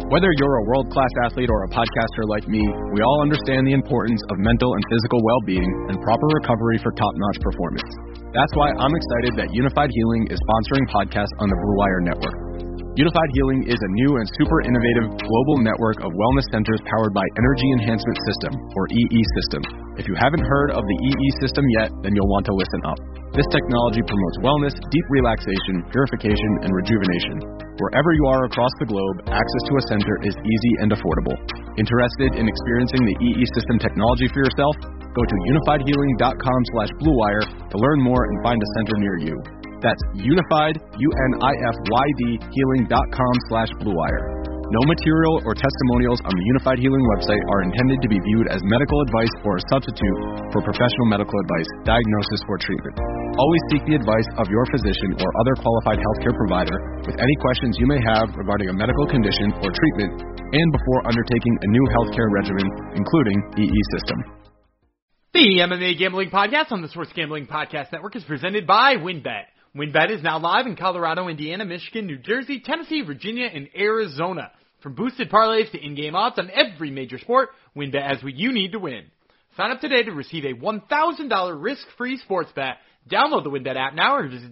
Whether you're a world-class athlete or a podcaster like me, we all understand the importance of mental and physical well-being and proper recovery for top-notch performance. That's why I'm excited that Unified Healing is sponsoring podcasts on the Blue Wire Network. Unified Healing is a new and super innovative global network of wellness centers powered by Energy Enhancement System, or EE System. If you haven't heard of the EE System yet, then you'll want to listen up. This technology promotes wellness, deep relaxation, purification, and rejuvenation. Wherever you are across the globe, access to a center is easy and affordable. Interested in experiencing the EE System technology for yourself? Go to unifiedhealing.com/bluewire to learn more and find a center near you. That's unified, UNIFYD, healing.com/bluewire. No material or testimonials on the Unified Healing website are intended to be viewed as medical advice or a substitute for professional medical advice, diagnosis, or treatment. Always seek the advice of your physician or other qualified healthcare provider with any questions you may have regarding a medical condition or treatment and before undertaking a new healthcare regimen, including EE System. The MMA Gambling Podcast on the Sports Gambling Podcast Network is presented by WynnBET. WynnBET is now live in Colorado, Indiana, Michigan, New Jersey, Tennessee, Virginia, and Arizona. From boosted parlays to in-game odds on every major sport, WynnBET has what you need to win. Sign up today to receive a $1,000 risk-free sports bet. Download the WynnBET app now or visit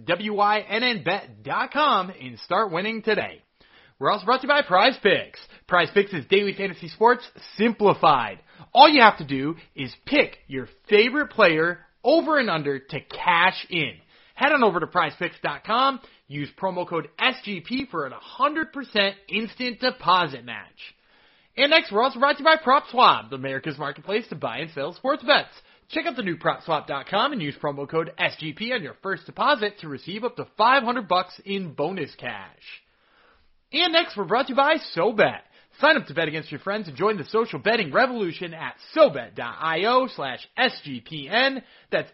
WYNNBet.com and start winning today. We're also brought to you by Prize Picks. Prize Picks is daily fantasy sports simplified. All you have to do is pick your favorite player over and under to cash in. Head on over to prizepicks.com, use promo code SGP for a 100% instant deposit match. And next, we're also brought to you by PropSwap, America's marketplace to buy and sell sports bets. Check out the new PropSwap.com and use promo code SGP on your first deposit to receive up to $500 in bonus cash. And next, we're brought to you by SoBet. Sign up to bet against your friends and join the social betting revolution at SoBet.io/SGPN. That's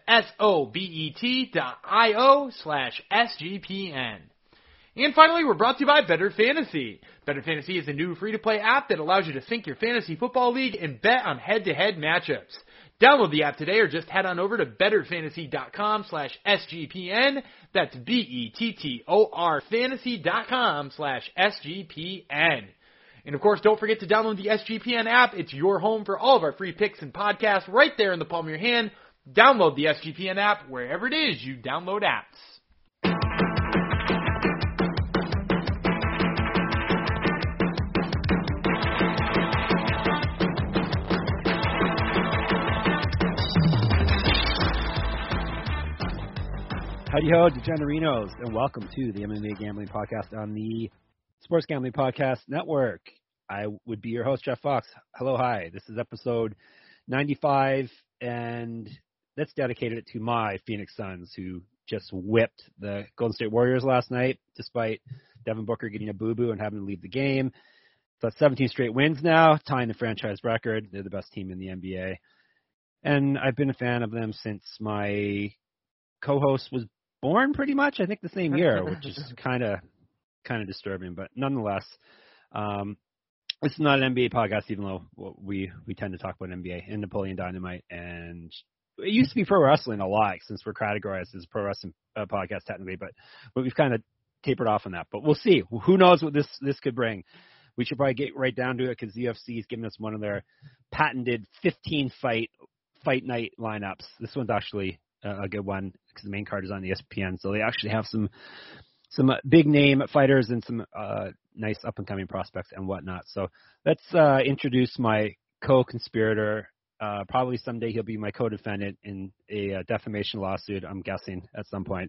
SOBET.io/SGPN. And finally, we're brought to you by Better Fantasy. Better Fantasy is a new free-to-play app that allows you to sync your fantasy football league and bet on head-to-head matchups. Download the app today or just head on over to betterfantasy.com/SGPN. That's BETTOR fantasy.com/SGPN. And of course, don't forget to download the SGPN app. It's your home for all of our free picks and podcasts right there in the palm of your hand. Download the SGPN app wherever it is you download apps. Howdy-ho, DeGenerinos, and welcome to the MMA Gambling Podcast on the Sports Gambling Podcast Network. I would be your host, Jeff Fox. Hello, hi. This is episode 95, and that's dedicated to my Phoenix Suns, who just whipped the Golden State Warriors last night, despite Devin Booker getting a boo-boo and having to leave the game. So that's 17 straight wins now, tying the franchise record. They're the best team in the NBA. And I've been a fan of them since my co-host was born, pretty much, I think the same year, which is kind of disturbing, but nonetheless, this is not an NBA podcast, even though we tend to talk about NBA and Napoleon Dynamite, and it used to be pro wrestling a lot since we're categorized as a pro wrestling podcast technically, but we've kind of tapered off on that. But we'll see. Who knows what this could bring? We should probably get right down to it because the UFC is giving us one of their patented 15 fight night lineups. This one's actually a good one because the main card is on ESPN, so they actually have some big name fighters and some nice up and coming prospects and whatnot. So let's introduce my co-conspirator. Probably someday he'll be my co-defendant in a defamation lawsuit, I'm guessing, at some point.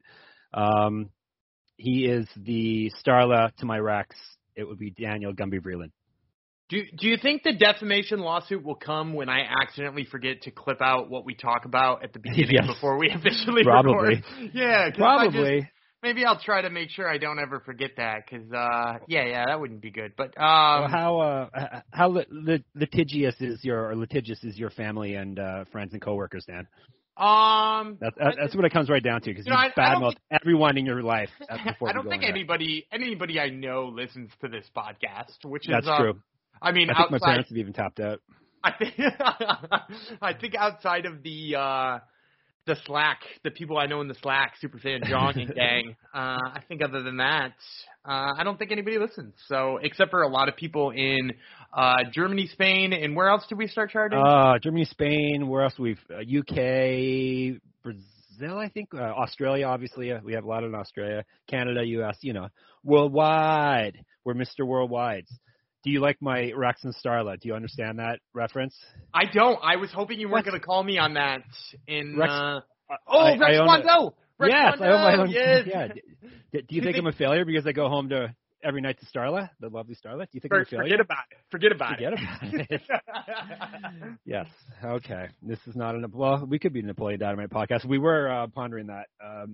He is the Starla to my Rex. It would be Daniel Gumby Vreeland. Do you think the defamation lawsuit will come when I accidentally forget to clip out what we talk about at the beginning before we officially record? Yeah, probably. Maybe I'll try to make sure I don't ever forget that, because that wouldn't be good. But how litigious is your family and friends and coworkers, Dan? That's what it comes right down to, because you badmouth everyone in your life. Before I don't think anybody I know listens to this podcast, which is that's true. I mean, I think my parents have even tapped out. I think outside of the the Slack, the people I know in the Slack, Superfan John and gang. I think other than that, I don't think anybody listens. So except for a lot of people in Germany, Spain, and where else did we start charting? Germany, Spain. Where else? UK, Brazil, I think. Australia, obviously. We have a lot in Australia. Canada, US. Worldwide. We're Mr. Worldwides. Do you like my Rex and Starla? Do you understand that reference? I don't. I was hoping you weren't going to call me on that. Rex Wando! Yes, I own my own. Yes. Yeah. Do you think I'm a failure because I go home to every night to Starla, the lovely Starla? Do you think I'm a failure? Forget about it. Yes. Okay. This is not we could be a Napoleon Dynamite podcast. We were pondering that.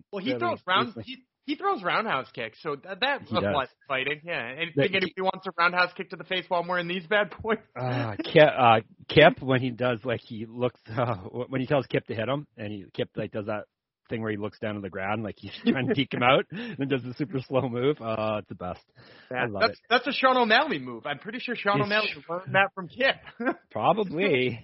He throws roundhouse kicks, so that applies to fighting. Yeah. Anybody wants a roundhouse kick to the face while I'm wearing these bad boys? Kip, when he does, he looks, when he tells Kip to hit him, and Kip does that thing where he looks down to the ground like he's trying to deke him out, and then does the super slow move. It's the best. I love it. That's a Sean O'Malley move. I'm pretty sure Sean O'Malley learned that from Kip. Probably.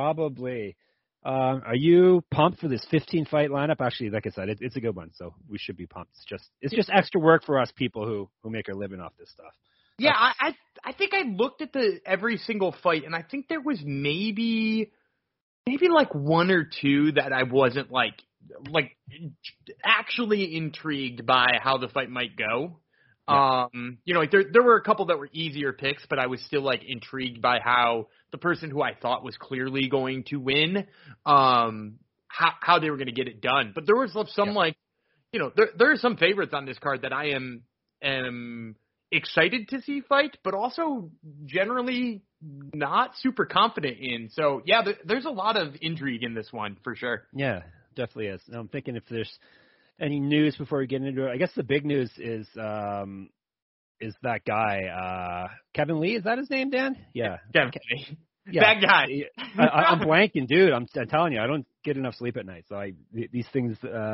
Are you pumped for this 15-fight lineup? Actually, like I said, it's a good one, so we should be pumped. It's just extra work for us people who make our living off this stuff. Yeah, I think I looked at every single fight, and I think there was maybe one or two that I wasn't actually intrigued by how the fight might go. Yeah. There were a couple that were easier picks, but I was still intrigued by how the person who I thought was clearly going to win, how they were going to get it done. But there was some there are some favorites on this card that I am excited to see fight, but also generally not super confident in. So yeah, there's a lot of intrigue in this one for sure. Yeah, definitely is. I'm thinking if there's any news before we get into it. I guess the big news is that guy, Kevin Lee. Is that his name, Dan? Yeah. Kevin Lee. Yeah. That guy. I'm blanking, dude. I'm telling you, I don't get enough sleep at night. So these things,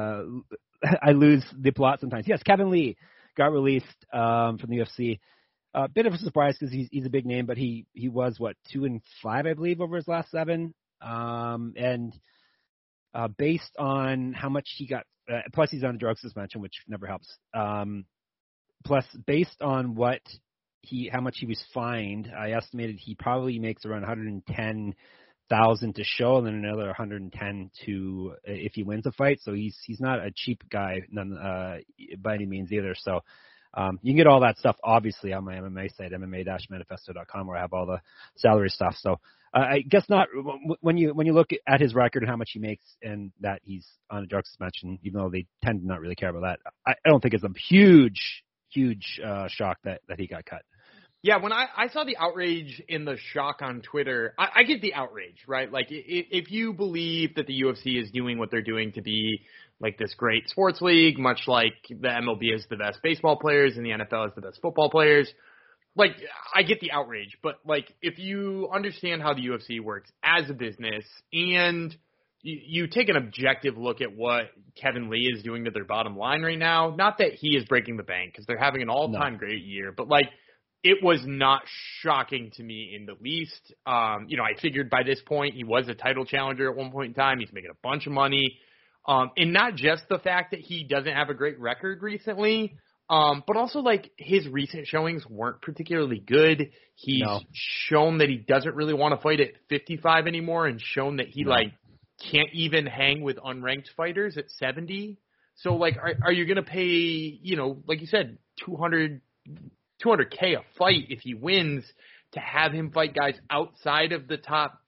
I lose the plot sometimes. Yes, Kevin Lee got released from the UFC. A bit of a surprise because he's a big name, but he was 2-5, I believe, over his last 7. And based on how much he got, plus he's on a drug suspension, which never helps. Plus, based on how much he was fined, I estimated he probably makes around $110,000 to show, and then another 110 to if he wins a fight. So he's not a cheap guy, by any means either. So you can get all that stuff obviously on my MMA site, MMA-manifesto.com, where I have all the salary stuff. So I guess not when you look at his record and how much he makes, and that he's on a drug suspension, even though they tend to not really care about that. I don't think it's a huge shock that he got cut. Yeah, when I saw the outrage in the shock on Twitter, I get the outrage, right? If you believe that the UFC is doing what they're doing to be this great sports league, much like the MLB is the best baseball players and the NFL is the best football players, I get the outrage. But if you understand how the UFC works as a business and you take an objective look at what Kevin Lee is doing to their bottom line right now, not that he is breaking the bank because they're having an all-time great year, but it was not shocking to me in the least. I figured by this point he was a title challenger at one point in time. He's making a bunch of money. And not just the fact that he doesn't have a great record recently, but also his recent showings weren't particularly good. He's shown that he doesn't really want to fight at 55 anymore, and shown that he can't even hang with unranked fighters at 70. So are you going to pay, like you said, $200K a fight if he wins to have him fight guys outside of the top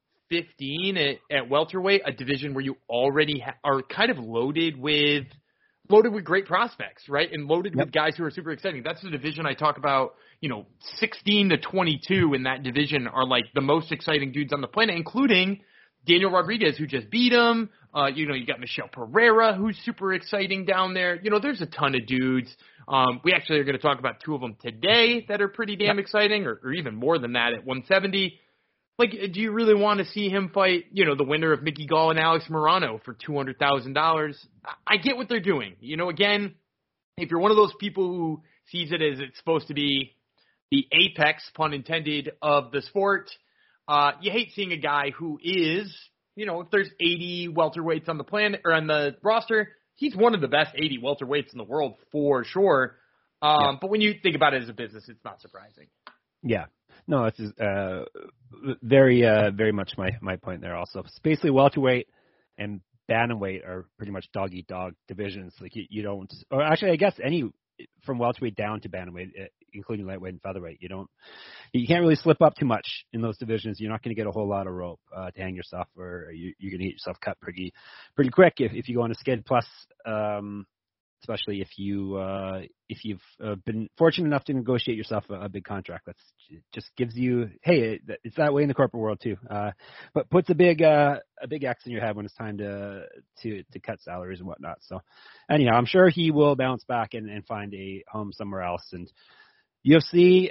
15 at welterweight, a division where you already are kind of loaded with great prospects, right? And loaded with guys who are super exciting. That's the division I talk about, 16 to 22 in that division are the most exciting dudes on the planet, including Daniel Rodriguez, who just beat him. You got Michelle Pereira, who's super exciting down there. There's a ton of dudes. We actually are going to talk about 2 of them today that are pretty damn exciting, or even more than that at 170. Do you really want to see him fight, the winner of Mickey Gall and Alex Morano for $200,000? I get what they're doing. Again, if you're one of those people who sees it as it's supposed to be the apex, pun intended, of the sport, you hate seeing a guy who is if there's 80 welterweights on the planet or on the roster, he's one of the best 80 welterweights in the world for sure. But when you think about it as a business, it's not surprising. Yeah. No, it's very much my point there also. It's basically welterweight and bantamweight are pretty much dog-eat-dog divisions. Like you don't, or actually I guess any from welterweight down to bantamweight, including lightweight and featherweight, you can't really slip up too much in those divisions. You're not going to get a whole lot of rope to hang yourself, or you're going to get yourself cut pretty quick if you go on a skid. Plus, especially if you've been fortunate enough to negotiate yourself a big contract, that just gives you, hey, it's that way in the corporate world too. But puts a big X in your head when it's time to cut salaries and whatnot. So anyhow, I'm sure he will bounce back and find a home somewhere else. And UFC,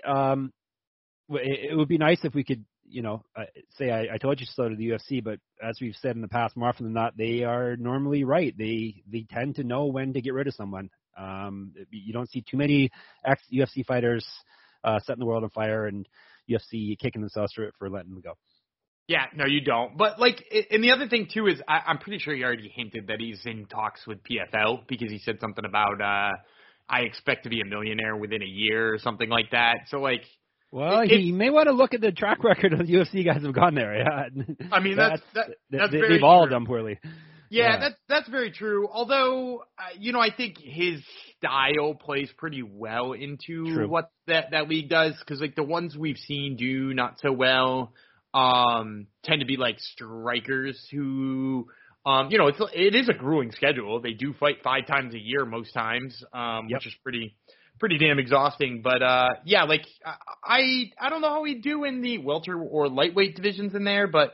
it would be nice if we could, say I told you so to the UFC, but as we've said in the past, more often than not, they are normally right. They tend to know when to get rid of someone. You don't see too many ex-UFC fighters setting the world on fire and UFC kicking themselves for letting them go. Yeah, no, you don't. But, and the other thing, too, is I'm pretty sure he already hinted that he's in talks with PFL because he said something about I expect to be a millionaire within a year or something like that. So, well, he may want to look at the track record of the UFC guys who've gone there. Yeah. I mean, that's very they've all true. done poorly. Yeah, that's very true. Although, I think his style plays pretty well into what that league does, because the ones we've seen do not so well tend to be strikers who, it is a grueling schedule. They do fight 5 times a year most times, which is pretty damn exhausting. But I don't know how we do in the welter or lightweight divisions in there, but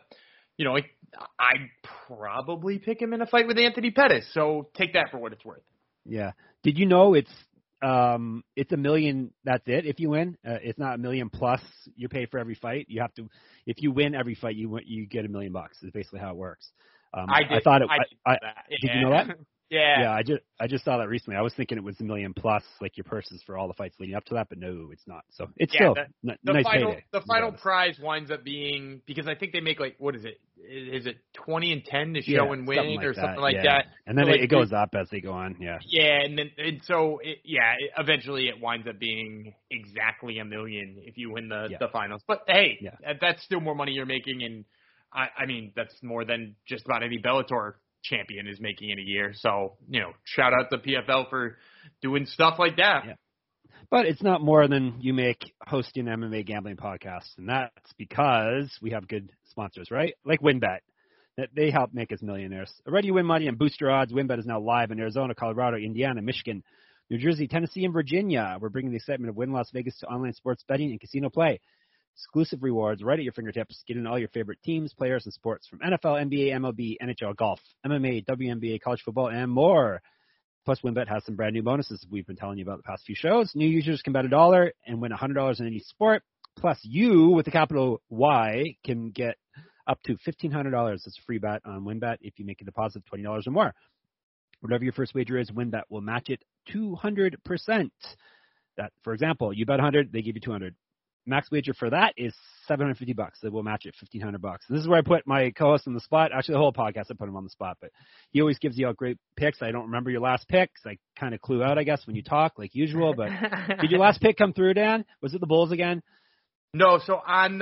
I'd probably pick him in a fight with Anthony Pettis. So take that for what it's worth. Yeah. Did you know it's $1 million? That's it. If you win, it's not $1 million plus you pay for every fight. You have to, if you win every fight, you get $1 million. Is basically how it works. I thought it. Did you know that? Yeah. I just saw that recently. I was thinking it was $1 million plus, your purses for all the fights leading up to that, but no, it's not. So it's still nice payday. The final prize winds up being, because I think they make what is it? Is it 20 and 10 to show and win or something like that? And then so it goes up as they go on. Yeah. Yeah, and so eventually it winds up being exactly $1 million if you win the finals. But hey, that's still more money you're making, and I mean that's more than just about any Bellator champion is making in a year. So, shout out to PFL for doing stuff like that. Yeah. But it's not more than you make hosting an MMA gambling podcast. And that's because we have good sponsors, right? Like WynnBET. They help make us millionaires. Already you win money and boost your odds. WynnBET is now live in Arizona, Colorado, Indiana, Michigan, New Jersey, Tennessee, and Virginia. We're bringing the excitement of Wynn Las Vegas to online sports betting and casino play. Exclusive rewards right at your fingertips. Get in all your favorite teams, players, and sports from NFL, NBA, MLB, NHL, golf, MMA, WNBA, college football, and more. Plus, WynnBET has some brand new bonuses we've been telling you about the past few shows. New users can bet $1 and win $100 in any sport. Plus, you, with the capital Y, can get up to $1,500 as a free bet on WynnBET if you make a deposit of $20 or more. Whatever your first wager is, WynnBET will match it 200%. That, for example, you bet 100, they give you 200. Max wager for that is $750. They will match it $1,500. This is where I put my co-host on the spot. Actually, the whole podcast, I put him on the spot, but he always gives you out great picks. I don't remember your last picks. I kind of clue out, I guess, when you talk like usual, but did your last pick come through, Dan? Was it the Bulls again? No, so on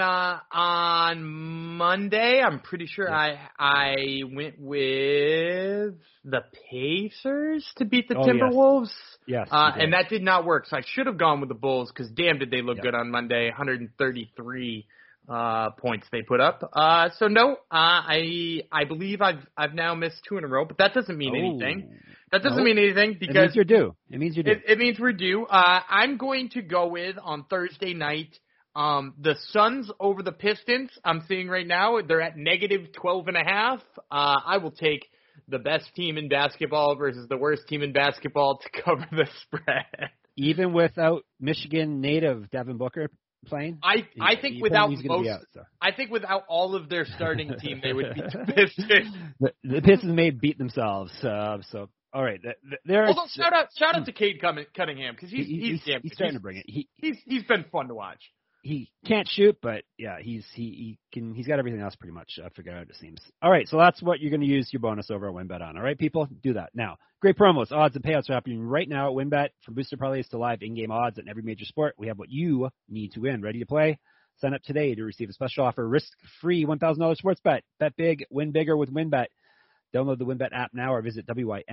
Monday, I'm pretty sure I went with the Pacers to beat the Timberwolves. Yes. And that did not work. So I should have gone with the Bulls because damn did they look good on Monday. 133 points they put up. So no, I believe I've now missed 2 in a row, but that doesn't mean anything. That doesn't mean anything because it means you're due. It means you're due. It means we're due. I'm going to go with on Thursday night. The Suns over the Pistons, I'm seeing right now, they're at negative 12.5. I will take the best team in basketball versus the worst team in basketball to cover the spread. Even without Michigan native Devin Booker playing? I think without all of their starting team, they would beat the Pistons. The Pistons may beat themselves. So all right. Although shout out to Cade Cunningham because he's starting to bring it. He's been fun to watch. he can't shoot, but yeah, he's got everything else pretty much figured out, it seems. All right, so that's what you're going to use your bonus over at WynnBET on. All right, people, do that now. Great promos, odds, and payouts are happening right now at WynnBET. From booster parlays to live in-game odds in every major sport, we have what you need to win. Ready to play? Sign up today to receive a special offer, risk-free $1,000 sports bet. Bet big, win bigger with WynnBET. Download the WynnBET app now or visit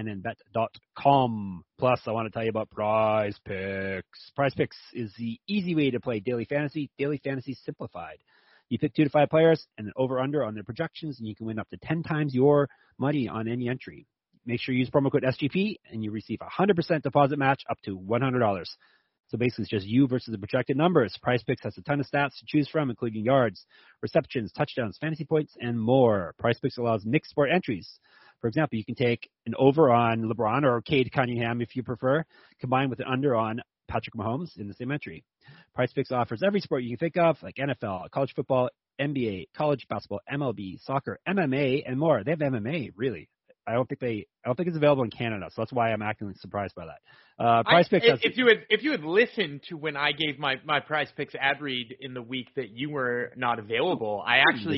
wynnbet.com. Plus, I want to tell you about Prize Picks. Prize Picks is the easy way to play daily fantasy simplified. You pick 2 to 5 players and an over-under on their projections, and you can win up to 10 times your money on any entry. Make sure you use promo code SGP, and you receive a 100% deposit match up to $100. So basically, it's just you versus the projected numbers. Prize Picks has a ton of stats to choose from, including yards, receptions, touchdowns, fantasy points, and more. Prize Picks allows mixed sport entries. For example, you can take an over on LeBron or Cade Cunningham if you prefer, combined with an under on Patrick Mahomes in the same entry. Prize Picks offers every sport you can think of, like NFL, college football, NBA, college basketball, MLB, soccer, MMA, and more. They have MMA, really. I don't think it's available in Canada, so that's why I'm acting surprised by that. Prize Picks. If you had listened to when I gave my Prize Picks ad read in the week that you were not available, I actually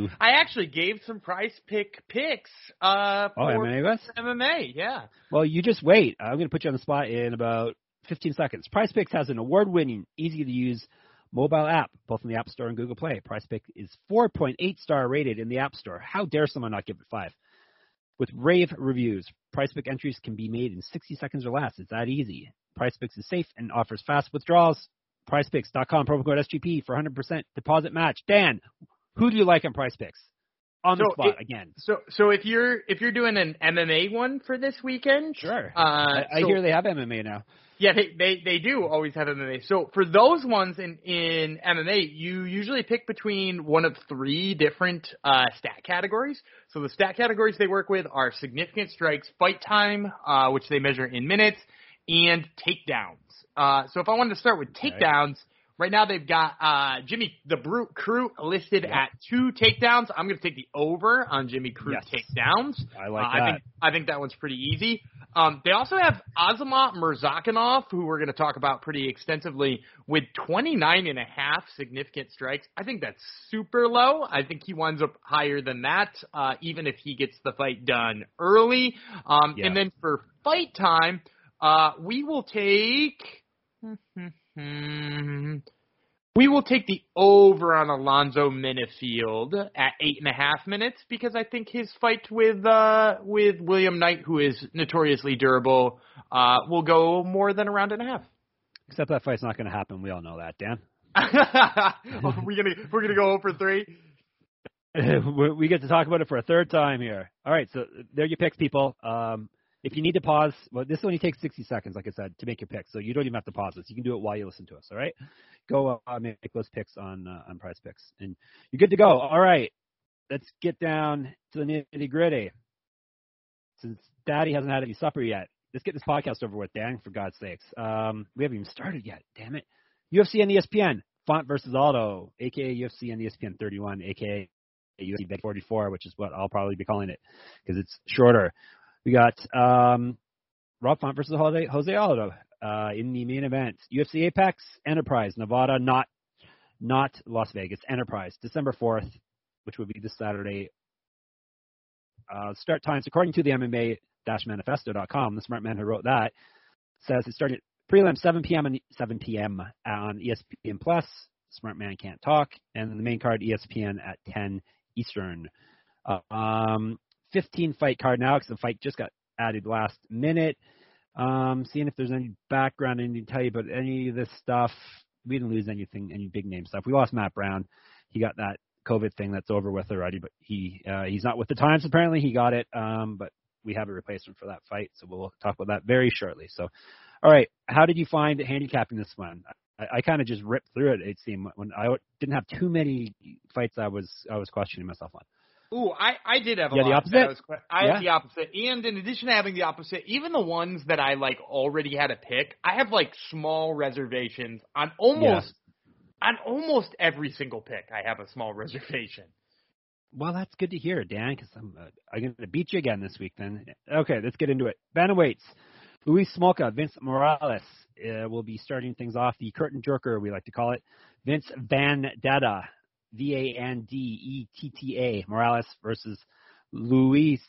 gave some Prize Pick picks. For MMA, yeah. Well, you just wait. I'm going to put you on the spot in about 15 seconds. Prize Picks has an award-winning, easy-to-use mobile app, both in the App Store and Google Play. Prize Pick is 4.8 star rated in the App Store. How dare someone not give it 5? With rave reviews, Prize Pick entries can be made in 60 seconds or less. It's that easy. Prize Picks is safe and offers fast withdrawals. PrizePicks.com, promo code SGP for 100% deposit match. Dan, who do you like on Prize Picks? On the spot again. So if you're doing an MMA one for this weekend, sure. I hear they have MMA now. Yeah, they do always have MMA. So for those ones in MMA, you usually pick between one of 3 different stat categories. So the stat categories they work with are significant strikes, fight time, which they measure in minutes, and takedowns. So if I wanted to start with takedowns, right now they've got Jimmy the Brute Crute listed at 2 takedowns. I'm going to take the over on Jimmy Crute takedowns. I like that. I think that one's pretty easy. They also have Azamat Murzakanov, who we're going to talk about pretty extensively, with 29.5 significant strikes. I think that's super low. I think he winds up higher than that, even if he gets the fight done early. And then for fight time, we will take the over on Alonzo Minifield at 8.5 minutes, because I think his fight with William Knight, who is notoriously durable, will go more than a round and a half. Except that fight's not going to happen. We all know that, Dan. We're gonna go over 3. We get to talk about it for a 3rd time here. All right, so there you pick, people. If you need to pause, well, this only takes 60 seconds, like I said, to make your pick. So you don't even have to pause this. You can do it while you listen to us, all right? Go make those picks on Prize Picks, and you're good to go. All right, let's get down to the nitty-gritty. Since Daddy hasn't had any supper yet, let's get this podcast over with, Dan, for God's sakes. We haven't even started yet, damn it. UFC and ESPN, Font versus Aldo, a.k.a. UFC and ESPN 31, a.k.a. UFC Big 44, which is what I'll probably be calling it because it's shorter. We got Rob Font versus Jose Aldo in the main event. UFC Apex, Enterprise, Nevada, not Las Vegas, Enterprise, December 4th, which would be this Saturday. Start times, according to the MMA-manifesto.com, the smart man who wrote that, says it started prelim 7 p.m. on ESPN Plus. Smart man can't talk. And the main card, ESPN at 10 Eastern. 15-fight card now because the fight just got added last minute. Seeing if there's any background, anything to tell you about any of this stuff. We didn't lose anything, any big name stuff. We lost Matt Brown. He got that COVID thing that's over with already, but he's not with the times apparently. He got it, but we have a replacement for that fight, so we'll talk about that very shortly. So, all right, how did you find handicapping this one? I kind of just ripped through it. It seemed when I didn't have too many fights I was questioning myself on. Ooh, I did have a lot. The opposite? I had the opposite. And in addition to having the opposite, even the ones that I already had a pick, I have small reservations on almost every single pick. I have a small reservation. Well, that's good to hear, Dan, because I'm going to beat you again this week then. Okay, let's get into it. Bantamweights. Luis Smolka, Vince Morales will be starting things off. The curtain jerker, we like to call it. Vince Vandetta, Vandetta, Morales versus Luis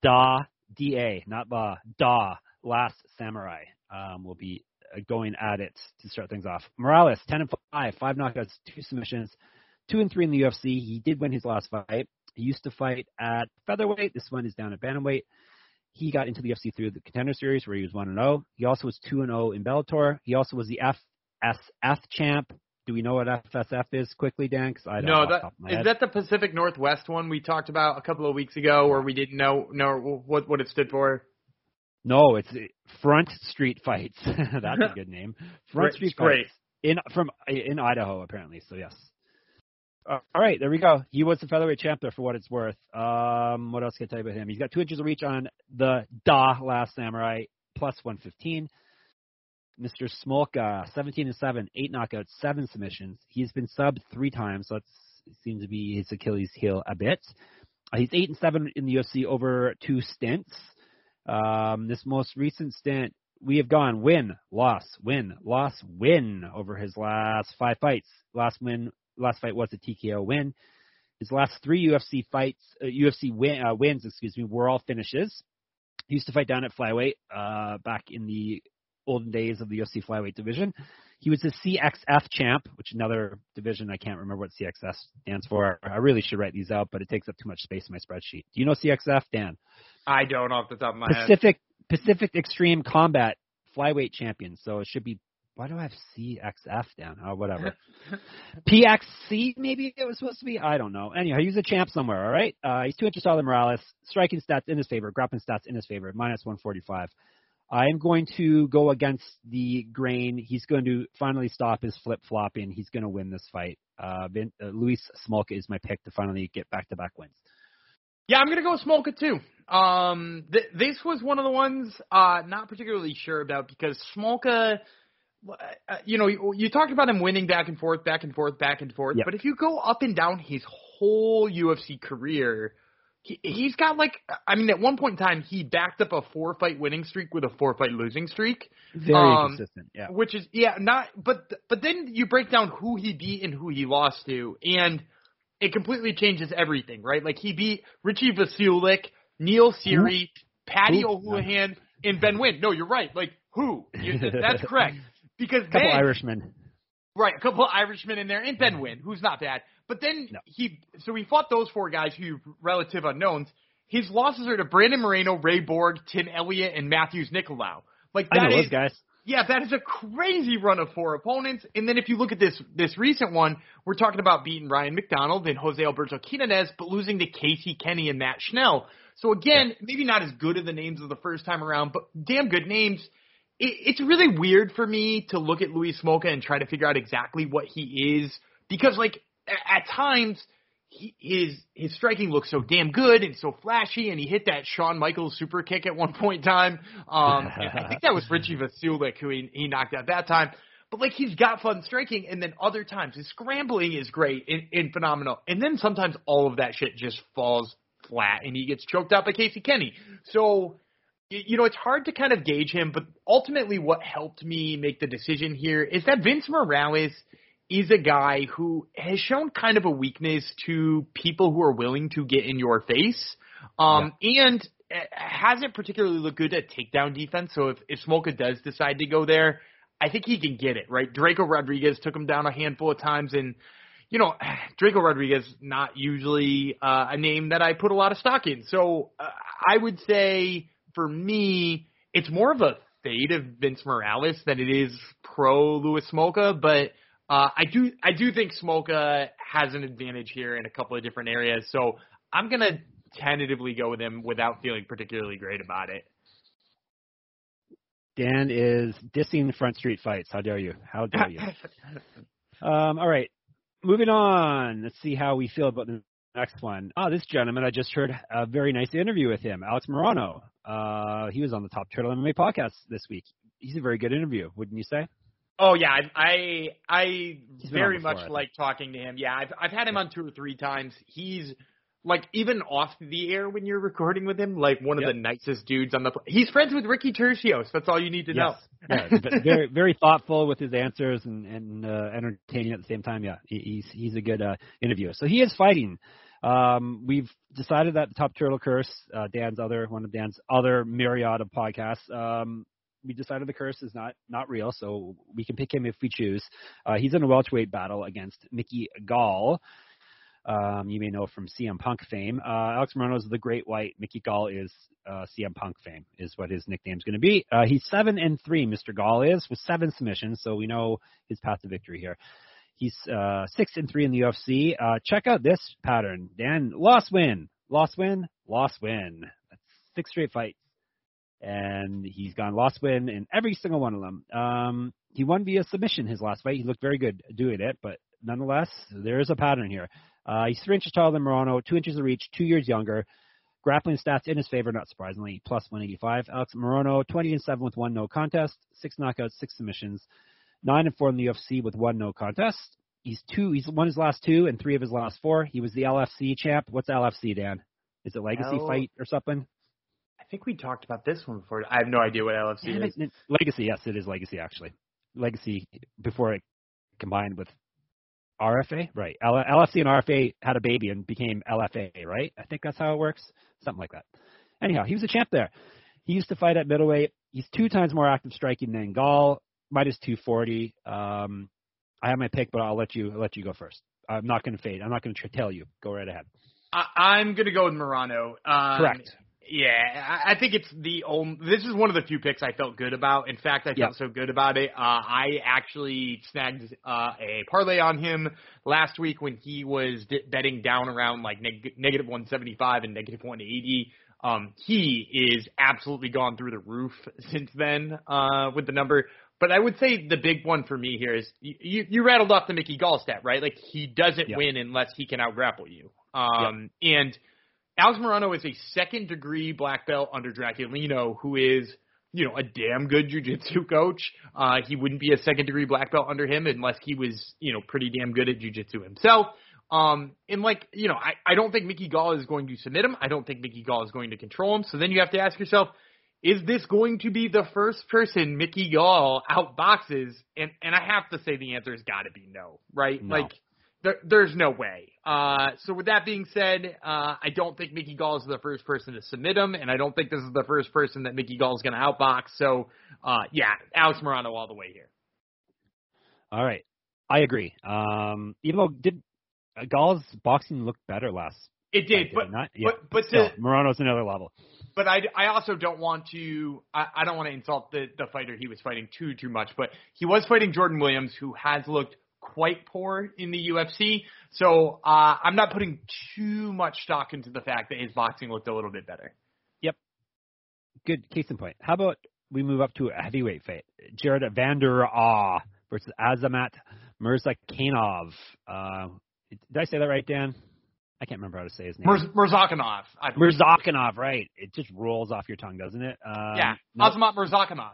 D.A., not Da, Last Samurai. Will be going at it to start things off. Morales, 10-5, 5 knockouts, 2 submissions, 2-3 in the UFC. He did win his last fight. He used to fight at featherweight. This one is down at bantamweight. He got into the UFC through the Contender Series where he was 1-0. He also was 2-0 in Bellator. He also was the FSF champ. Do we know what FSF is quickly, Dan? Because I don't know. Is that the Pacific Northwest one we talked about a couple of weeks ago where we didn't know what it stood for? No, it's Front Street Fights. That's a good name. Front Street Fights. In Idaho, apparently. So, yes. All right, there we go. He was the featherweight champ there for what it's worth. What else can I tell you about him? He's got 2 inches of reach on the Last Samurai, plus 115. Mr. Smolka, 17-7, 8 knockouts, 7 submissions. He's been subbed 3 times, so it seems to be his Achilles heel a bit. He's 8-7 in the UFC over 2 stints. This most recent stint, we have gone win, loss, win over his last 5 fights. Last fight was a TKO win. His last 3 UFC wins, were all finishes. He used to fight down at flyweight back in the olden days of the UFC flyweight division. He was the CXF champ, which another division. I can't remember what CXF stands for. I really should write these out, but it takes up too much space in my spreadsheet. Do you know CXF, Dan? I don't off the top of my head. Pacific Extreme Combat flyweight champion. So it should be. Why do I have CXF down? Oh, whatever. PXC, maybe it was supposed to be? I don't know. Anyhow, he's a champ somewhere, all right? He's 2 inches taller than Morales. Striking stats in his favor. Grappling stats in his favor. Minus 145. I am going to go against the grain. He's going to finally stop his flip-flopping. He's going to win this fight. Luis Smolka is my pick to finally get back-to-back wins. Yeah, I'm going to go with Smolka, too. This was one of the ones not particularly sure about because Smolka – you talked about him winning back and forth. Yep. But if you go up and down his whole UFC career, he's got at one point in time, he backed up a 4-fight winning streak with a 4-fight losing streak. Very consistent, yeah. Which is, but then you break down who he beat and who he lost to, and it completely changes everything, right? Like he beat Richie Vasiulik, Neil Seery, Paddy O'Houlihan, and Ben Wynn. No, you're right. Like, who? That's correct. Because a couple Irishmen. Right, a couple of Irishmen in there, and Ben Wynn, who's not bad. But then he fought those 4 guys who are relative unknowns. His losses are to Brandon Moreno, Ray Borg, Tim Elliott, and Matthews Nicolau. I know those guys. Yeah, that is a crazy run of 4 opponents. And then if you look at this recent one, we're talking about beating Ryan McDonald and Jose Alberto Quinonez, but losing to Casey Kenny and Matt Schnell. So again, maybe not as good of the names of the first time around, but damn good names. It's really weird for me to look at Luis Smolka and try to figure out exactly what he is because, at times, his striking looks so damn good and so flashy, and he hit that Shawn Michaels super kick at one point in time. I think that was Richie Vasiulik who he knocked out that time. But, he's got fun striking, and then other times his scrambling is great and phenomenal. And then sometimes all of that shit just falls flat, and he gets choked out by Casey Kenny. So – it's hard to kind of gauge him, but ultimately what helped me make the decision here is that Vince Morales is a guy who has shown kind of a weakness to people who are willing to get in your face, and hasn't particularly looked good at takedown defense. So if Smolka does decide to go there, I think he can get it, right? Draco Rodriguez took him down a handful of times, and Draco Rodriguez, not usually a name that I put a lot of stock in. So I would say – for me, it's more of a fade of Vince Morales than it is pro Luis Smolka, but I do think Smolka has an advantage here in a couple of different areas. So I'm going to tentatively go with him without feeling particularly great about it. Dan is dissing Front Street Fights. How dare you? How dare you? All right. Moving on. Let's see how we feel about the next one. This gentleman, I just heard a very nice interview with him, Alex Morano. He was on the Top Turtle MMA podcast this week. He's a very good interview, wouldn't you say? Oh yeah, I very much like talking to him. Yeah, I've had him on 2 or 3 times. He's like even off the air when you're recording with him, like one of the nicest dudes on the. He's friends with Ricky Tercios. That's all you need to know. Yeah, very very thoughtful with his answers and entertaining at the same time. Yeah, he's a good interviewer. So he is fighting. We've decided that the Top Turtle Curse, one of Dan's other myriad of podcasts. We decided the curse is not real, so we can pick him if we choose. He's in a welterweight battle against Mickey Gall. You may know from CM Punk fame. Alex Morono is the Great White. Mickey Gall is CM Punk fame, is what his nickname's going to be. He's 7-3, Mr. Gall is, with 7 submissions, so we know his path to victory here. He's 6-3 in the UFC. Check out this pattern, Dan. Loss win. That's 6 straight fights. And he's gone loss win in every single one of them. He won via submission his last fight. He looked very good doing it, but nonetheless, there is a pattern here. He's 3 inches taller than Morono, 2 inches of reach, 2 years younger. Grappling stats in his favor, not surprisingly, plus 185. Alex Morono, 20-7 with 1 no contest, 6 knockouts, 6 submissions, 9-4 in the UFC with 1 no contest. He's won his last 2 and 3 of his last 4. He was the LFC champ. What's LFC, Dan? Is it Legacy Fight or something? I think we talked about this one before. I have no idea what LFC is. Legacy, yes, it is Legacy, actually. Legacy before it combined with RFA, right? LFC and RFA had a baby and became LFA, right? I think that's how it works. Something like that. Anyhow, he was a champ there. He used to fight at middleweight. He's 2 times more active striking than Gall, minus 240. I have my pick, but I'll let you go first. I'm not going to fade. I'm not going to tell you. Go right ahead. I'm going to go with Morono. Correct. Yeah, I think it's this is one of the few picks I felt good about. In fact, I felt so good about it. I actually snagged a parlay on him last week when he was betting down around like negative 175 and negative 180. He is absolutely gone through the roof since then with the number. But I would say the big one for me here is you rattled off the Mickey Gall stat, right? Like he doesn't win unless he can out-grapple you. And Alex Morono is a second-degree black belt under Draculino, who is, a damn good jiu-jitsu coach. He wouldn't be a second-degree black belt under him unless he was, pretty damn good at jiu-jitsu himself. I don't think Mickey Gall is going to submit him. I don't think Mickey Gall is going to control him. So then you have to ask yourself, is this going to be the first person Mickey Gall outboxes? And I have to say the answer has got to be no, right? No. Like, there's no way. So with that being said, I don't think Mickey Gall is the first person to submit him, and I don't think this is the first person that Mickey Gall is going to outbox. So, Alex Morono all the way here. All right. I agree. Even though Gall's boxing looked better last. It did, but still, Morono's another level. But I also don't want to I don't want to insult the fighter he was fighting too much, but he was fighting Jordan Williams, who has looked quite poor in the UFC. So I'm not putting too much stock into the fact that his boxing looked a little bit better. Yep. Good case in point. How about we move up to a heavyweight fight? Jared Vander Awe versus Azamat Murzakanov. Did I say that right, Dan? I can't remember how to say his name. Murzakanov. Murzakanov, right. It just rolls off your tongue, doesn't it? Azamat Murzakanov.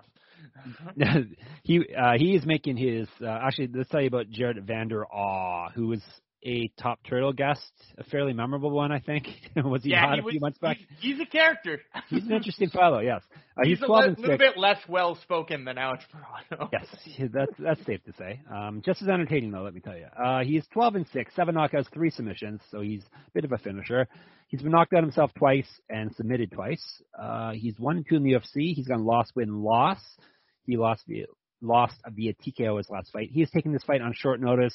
He is making his actually, let's tell you about Jared Vander Awe, who was a Top Turtle guest, a fairly memorable one, I think. Was he not a few months back? He's a character. He's an interesting fellow, yes. He's 12 and 6. A little bit less well-spoken than Alex Morono. Yes, that's safe to say. Just as entertaining, though, let me tell you. He's 12 and 6, 7 knockouts, 3 submissions, so he's a bit of a finisher. He's been knocked out himself twice and submitted twice. He's 1-2 in the UFC. He's gone loss. He lost via TKO his last fight. He has taken this fight on short notice.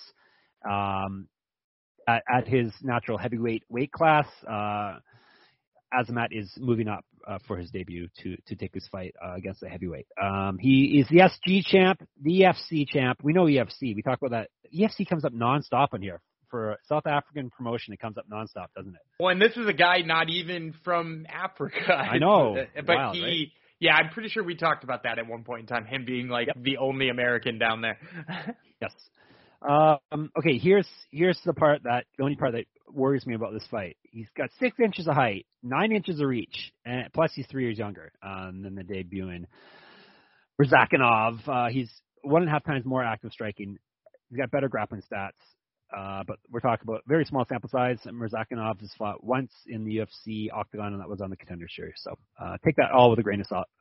At his natural heavyweight weight class, Azamat is moving up for his debut to take this fight against the heavyweight. He is the SG champ, the EFC champ. We know EFC. We talk about that. EFC comes up nonstop on here. For a South African promotion, it comes up nonstop, doesn't it? Well, and this is a guy not even from Africa. I know. But wild, right? Yeah, I'm pretty sure we talked about that at one point in time, him being the only American down there. Yes. Okay, here's the only part that worries me about this fight. He's got 6 inches of height, 9 inches of reach, and plus he's 3 years younger than the debuting Murzakanov. He's 1.5 times more active striking. He's got better grappling stats. But we're talking about very small sample size. Murzakanov has fought once in the UFC octagon, and that was on the Contender Series. So take that all with a grain of salt.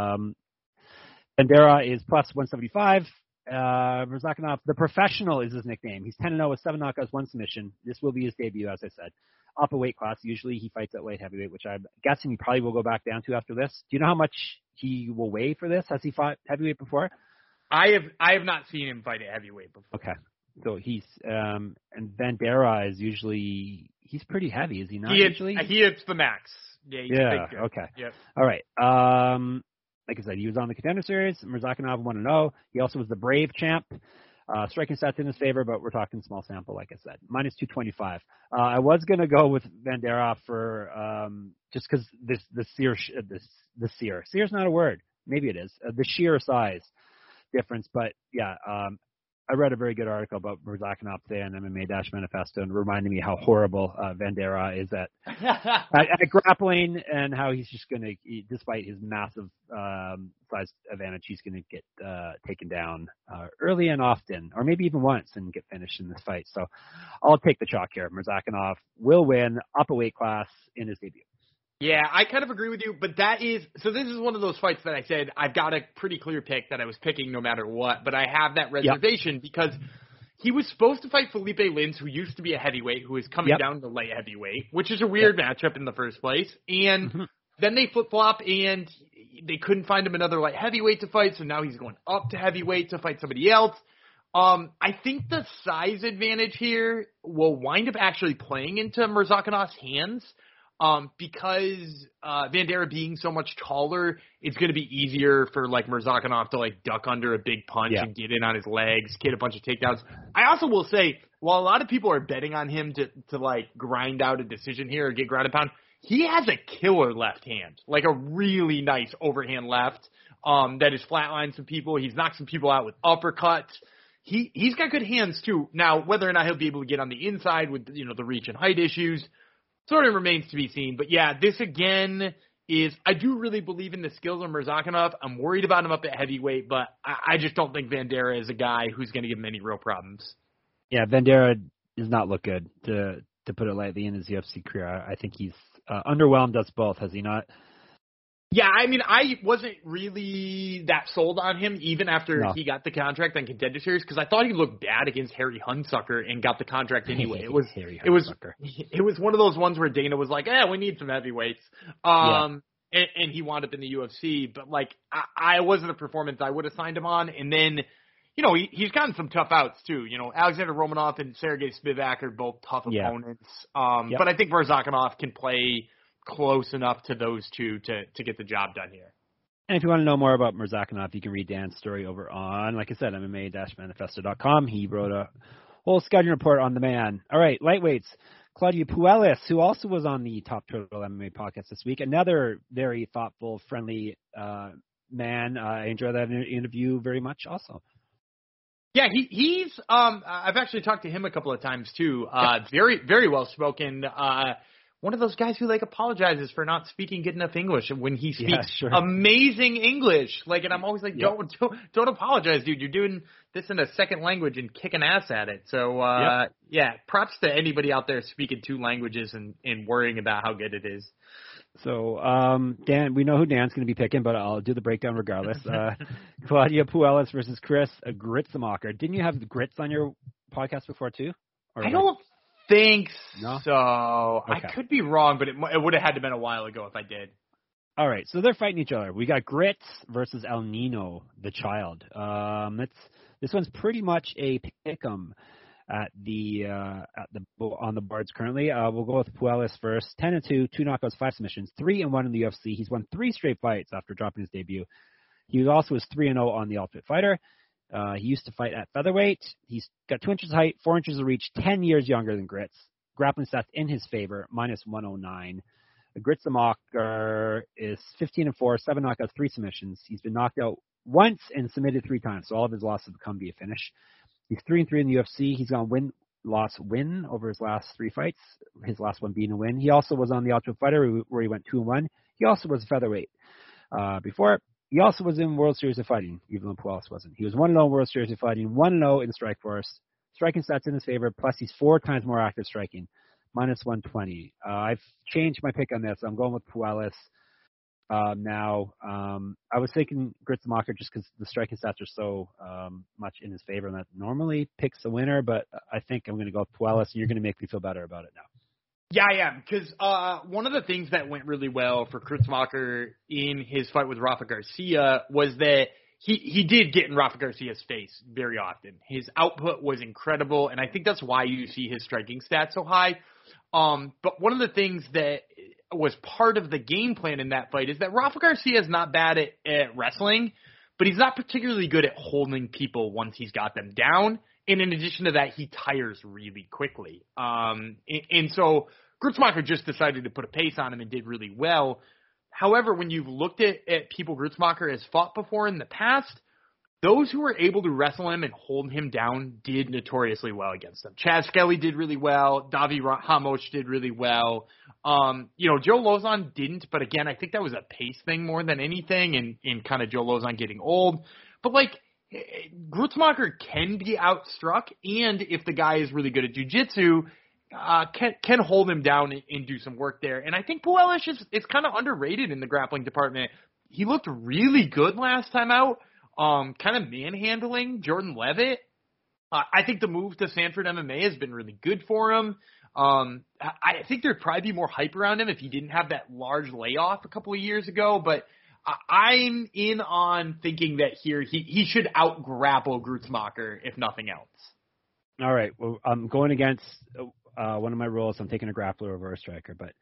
Bandera is plus 175. Murzakanov, the professional, is his nickname. He's 10-0 with 7 knockouts, 1 submission. This will be his debut, as I said. Up a weight class. Usually he fights at light heavyweight, which I'm guessing he probably will go back down to after this. Do you know how much he will weigh for this? Has he fought heavyweight before? I have not seen him fight at heavyweight before. Okay. So he's and Bandera is usually he's pretty heavy, is he not? He hits the max. Yeah. He's Okay. Yep. All right. Like I said, he was on the Contender Series. Murzakanov 1-0. He also was the Brave champ. Striking stats in his favor, but we're talking small sample, like I said. Minus 225. I was going to go with Bandera for just because the sheer's not a word. Maybe it is. The sheer size difference. But, yeah, I read a very good article about Murzakanov today on MMA-Manifesto and reminding me how horrible Bandera is at grappling and how he's just going to, despite his massive size advantage, he's going to get taken down early and often, or maybe even once, and get finished in this fight. So I'll take the chalk here. Murzakanov will win up a weight class in his debut. Yeah, I kind of agree with you, but this is one of those fights that I said I've got a pretty clear pick that I was picking no matter what, but I have that reservation because he was supposed to fight Felipe Lins, who used to be a heavyweight, who is coming down to light heavyweight, which is a weird matchup in the first place, and then they flip-flop, and they couldn't find him another light heavyweight to fight, so now he's going up to heavyweight to fight somebody else. I think the size advantage here will wind up actually playing into Murzakinov's hands. Because Bandera being so much taller, it's going to be easier for like Murzakanov to like duck under a big punch and get in on his legs, get a bunch of takedowns. I also will say, while a lot of people are betting on him to like grind out a decision here or get ground and pound, he has a killer left hand, like a really nice overhand left that has flatlined some people. He's knocked some people out with uppercuts. He's got good hands too. Now, whether or not he'll be able to get on the inside with the reach and height issues sort of remains to be seen. But yeah, this again is, I do really believe in the skills of Murzakanov. I'm worried about him up at heavyweight, but I just don't think Bandera is a guy who's going to give him any real problems. Yeah, Bandera does not look good, to put it lightly, in his UFC career. I think he's underwhelmed us both, has he not? Yeah, I mean, I wasn't really that sold on him even after he got the contract on Contender Series because I thought he looked bad against Harry Hunsucker and got the contract anyway. It was one of those ones where Dana was like, we need some heavyweights. And he wound up in the UFC. But, like, I wasn't a performance I would have signed him on. And then, he's gotten some tough outs, too. Alexander Romanov and Sergey Spivak are both tough opponents. But I think Murzakanov can play close enough to those two to get the job done here. And if you want to know more about Murzakanov, you can read Dan's story over on, like I said, MMA-Manifesto.com. He wrote a whole scouting report on the man. All right, lightweights. Claudio Puelles, who also was on the Top Turtle MMA podcast this week, another very thoughtful, friendly man. I enjoyed that interview very much also. Yeah, he's I've actually talked to him a couple of times too. Very, very well spoken. One of those guys who like apologizes for not speaking good enough English when he speaks amazing English. Like, and I'm always like, don't apologize, dude. You're doing this in a second language and kicking ass at it. So, props to anybody out there speaking 2 languages and worrying about how good it is. So, Dan, we know who Dan's going to be picking, but I'll do the breakdown regardless. Claudio Puelles versus Chris Gruetzemacher. Didn't you have the Grits on your podcast before too? I don't think so. Okay. I could be wrong, but it would have had to been a while ago if I did. All right, so they're fighting each other. We got Grits versus El Nino, the child. This one's pretty much a pick'em on the boards currently. We'll go with Puelles first. 10-2, 2 knockouts, 5 submissions, 3-1 in the UFC. He's won 3 straight fights after dropping his debut. He also was 3-0 on the Ultimate Fighter. He used to fight at featherweight. He's got 2 inches of height, 4 inches of reach, 10 years younger than Grits. Grappling stats in his favor, minus 109. Gruetzemacher is 15-4, 7 knockouts, 3 submissions. He's been knocked out once and submitted 3 times, so all of his losses have come via finish. He's 3-3 in the UFC. He's gone win-loss-win over his last 3 fights, his last one being a win. He also was on the Ultimate Fighter where he went 2-1. He also was a featherweight before. He also was in World Series of Fighting, even though Puelles wasn't. He was 1-0 in World Series of Fighting, 1-0 in Strikeforce striking stats in his favor, plus he's 4 times more active striking, minus 120. I've changed my pick on this. I'm going with Puelas now. I was thinking Gritsmacher just because the striking stats are so much in his favor, and that normally picks a winner, but I think I'm going to go with Puelas, and you're going to make me feel better about it now. Yeah, I am, because one of the things that went really well for Gritsmacher in his fight with Rafa Garcia was that he did get in Rafa Garcia's face very often. His output was incredible, and I think that's why you see his striking stats so high. But one of the things that was part of the game plan in that fight is that Rafa Garcia is not bad at wrestling, but he's not particularly good at holding people once he's got them down. And in addition to that, he tires really quickly. And so Gritsmacher just decided to put a pace on him and did really well. However, when you've looked at people Gritsmacher has fought before in the past, those who were able to wrestle him and hold him down did notoriously well against him. Chad Skelly did really well. Davi Ramos did really well. Joe Lauzon didn't, but again, I think that was a pace thing more than anything, and kind of Joe Lauzon getting old. But Gritsmacher can be outstruck, and if the guy is really good at jiu-jitsu, can hold him down and do some work there. And I think Puelas is kind of underrated in the grappling department. He looked really good last time out. Kind of manhandling Jordan Levitt. I think the move to Sanford MMA has been really good for him. I think there'd probably be more hype around him if he didn't have that large layoff a couple of years ago, but I'm in on thinking that here he should out-grapple Gritsmacher, if nothing else. All right. Well, I'm going against one of my rules. I'm taking a grappler over a striker, but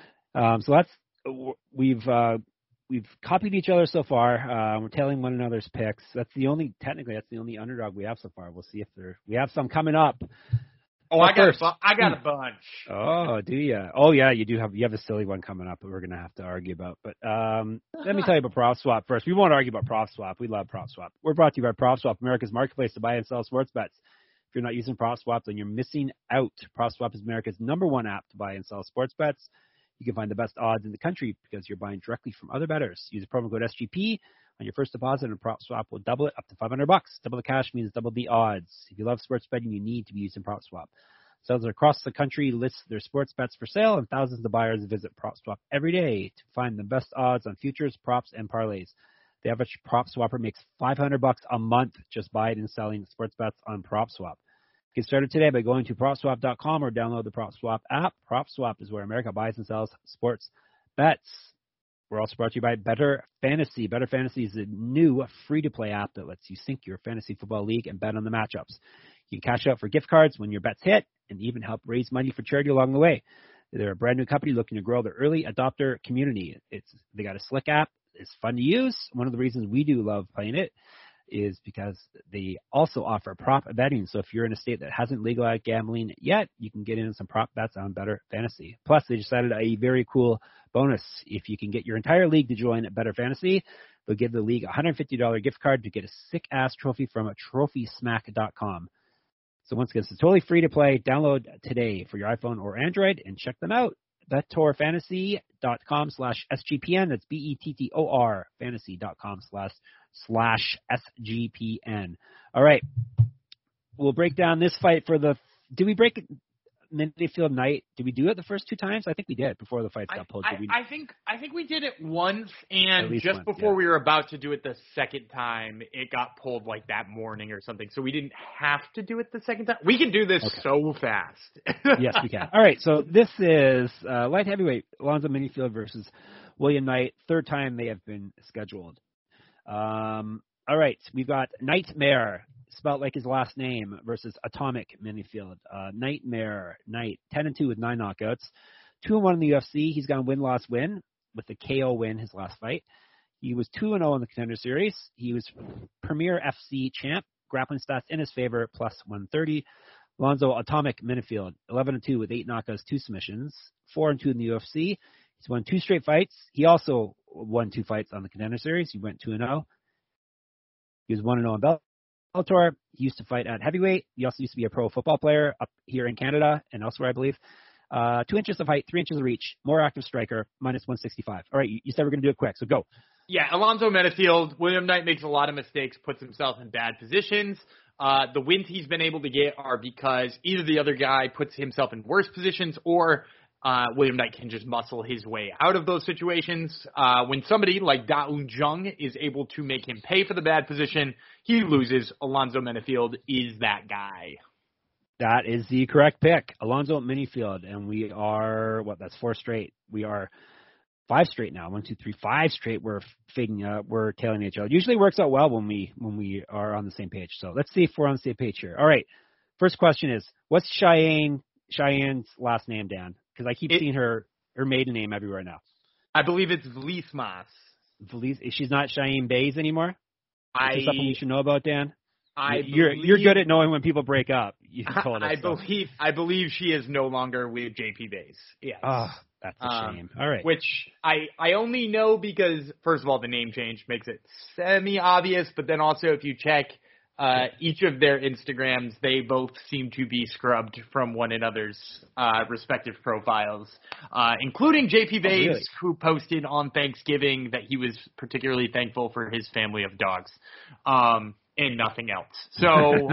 We've copied each other so far. We're tailing one another's picks. That's the only underdog we have so far. We'll see if we have some coming up. Oh, I got a bunch. Oh, do you? Oh, yeah, you do have a silly one coming up that we're going to have to argue about. But let me tell you about PropSwap first. We won't argue about PropSwap. We love PropSwap. We're brought to you by PropSwap, America's marketplace to buy and sell sports bets. If you're not using PropSwap, then you're missing out. PropSwap is America's #1 app to buy and sell sports bets. You can find the best odds in the country because you're buying directly from other bettors. Use the promo code SGP on your first deposit, and PropSwap will double it up to $500. Double the cash means double the odds. If you love sports betting, you need to be using PropSwap. Sellers across the country list their sports bets for sale, and thousands of buyers visit PropSwap every day to find the best odds on futures, props, and parlays. The average PropSwapper makes $500 a month just buying and selling sports bets on PropSwap. Get started today by going to PropSwap.com or download the PropSwap app. PropSwap is where America buys and sells sports bets. We're also brought to you by Better Fantasy. Better Fantasy is a new free-to-play app that lets you sync your fantasy football league and bet on the matchups. You can cash out for gift cards when your bets hit and even help raise money for charity along the way. They're a brand new company looking to grow their early adopter community. They got a slick app. It's fun to use. One of the reasons we do love playing it is because they also offer prop betting. So if you're in a state that hasn't legalized gambling yet, you can get in some prop bets on Better Fantasy. Plus, they just added a very cool bonus. If you can get your entire league to join Better Fantasy, they'll give the league a $150 gift card to get a sick-ass trophy from TrophySmack.com. So once again, it's totally free to play. Download today for your iPhone or Android and check them out. BettorFantasy.com/SGPN. That's BETTOR Fantasy.com/SGPN. All right. We'll break down this fight for the – did we break it Minifield Knight? Did we do it the first 2 times? I think we did before the fights got pulled. I think we did it once, and just before we were about to do it the second time, it got pulled like that morning or something. So we didn't have to do it the second time. We can do this so fast. Yes, we can. All right, so this is light heavyweight Alonzo Minifield versus William Knight. 3rd time they have been scheduled. All right, we've got Nightmare, spelled like his last name, versus Atomic Minifield. Nightmare Knight, 10-2 with 9 knockouts, 2-1 in the UFC. He's got a win-loss-win with the KO win his last fight. He was 2-0 in the Contender Series. He was Premier FC champ, grappling stats in his favor, plus 130. Alonzo Atomic Minifield, 11-2 with 8 knockouts, 2 submissions, 4-2 in the UFC. He's won 2 straight fights. He also won 2 fights on the Contender Series. He went 2-0. He was 1-0 in Bellator. He used to fight at heavyweight. He also used to be a pro football player up here in Canada and elsewhere, I believe. 2 inches of height, 3 inches of reach, more active striker, minus 165. All right, you said we're going to do it quick, so go. Yeah, Alonzo Menifield. William Knight makes a lot of mistakes, puts himself in bad positions. The wins he's been able to get are because either the other guy puts himself in worse positions or William Knight can just muscle his way out of those situations. When somebody like Da Un Jung is able to make him pay for the bad position, he loses. Alonzo Menifield is that guy. That is the correct pick, Alonzo Menifield, and we are, that's 4 straight. We are 5 straight now. 1, 2, 3, 5 straight. We're tailing each other. It usually works out well when we are on the same page. So let's see if we're on the same page here. All right. First question is, what's Cheyenne's last name, Dan? Because I keep seeing her maiden name everywhere now. I believe it's Vlismas. She's not Cheyenne Bays anymore? Is there something you should know about, Dan? You're good at knowing when people break up. You told us. I believe she is no longer with JP Bays. Yes. Oh, that's a shame. All right. Which I only know because, first of all, the name change makes it semi-obvious, but then also if you check each of their Instagrams, they both seem to be scrubbed from one another's respective profiles, including JP Bays, really? who posted on Thanksgiving that he was particularly thankful for his family of dogs. And nothing else. So,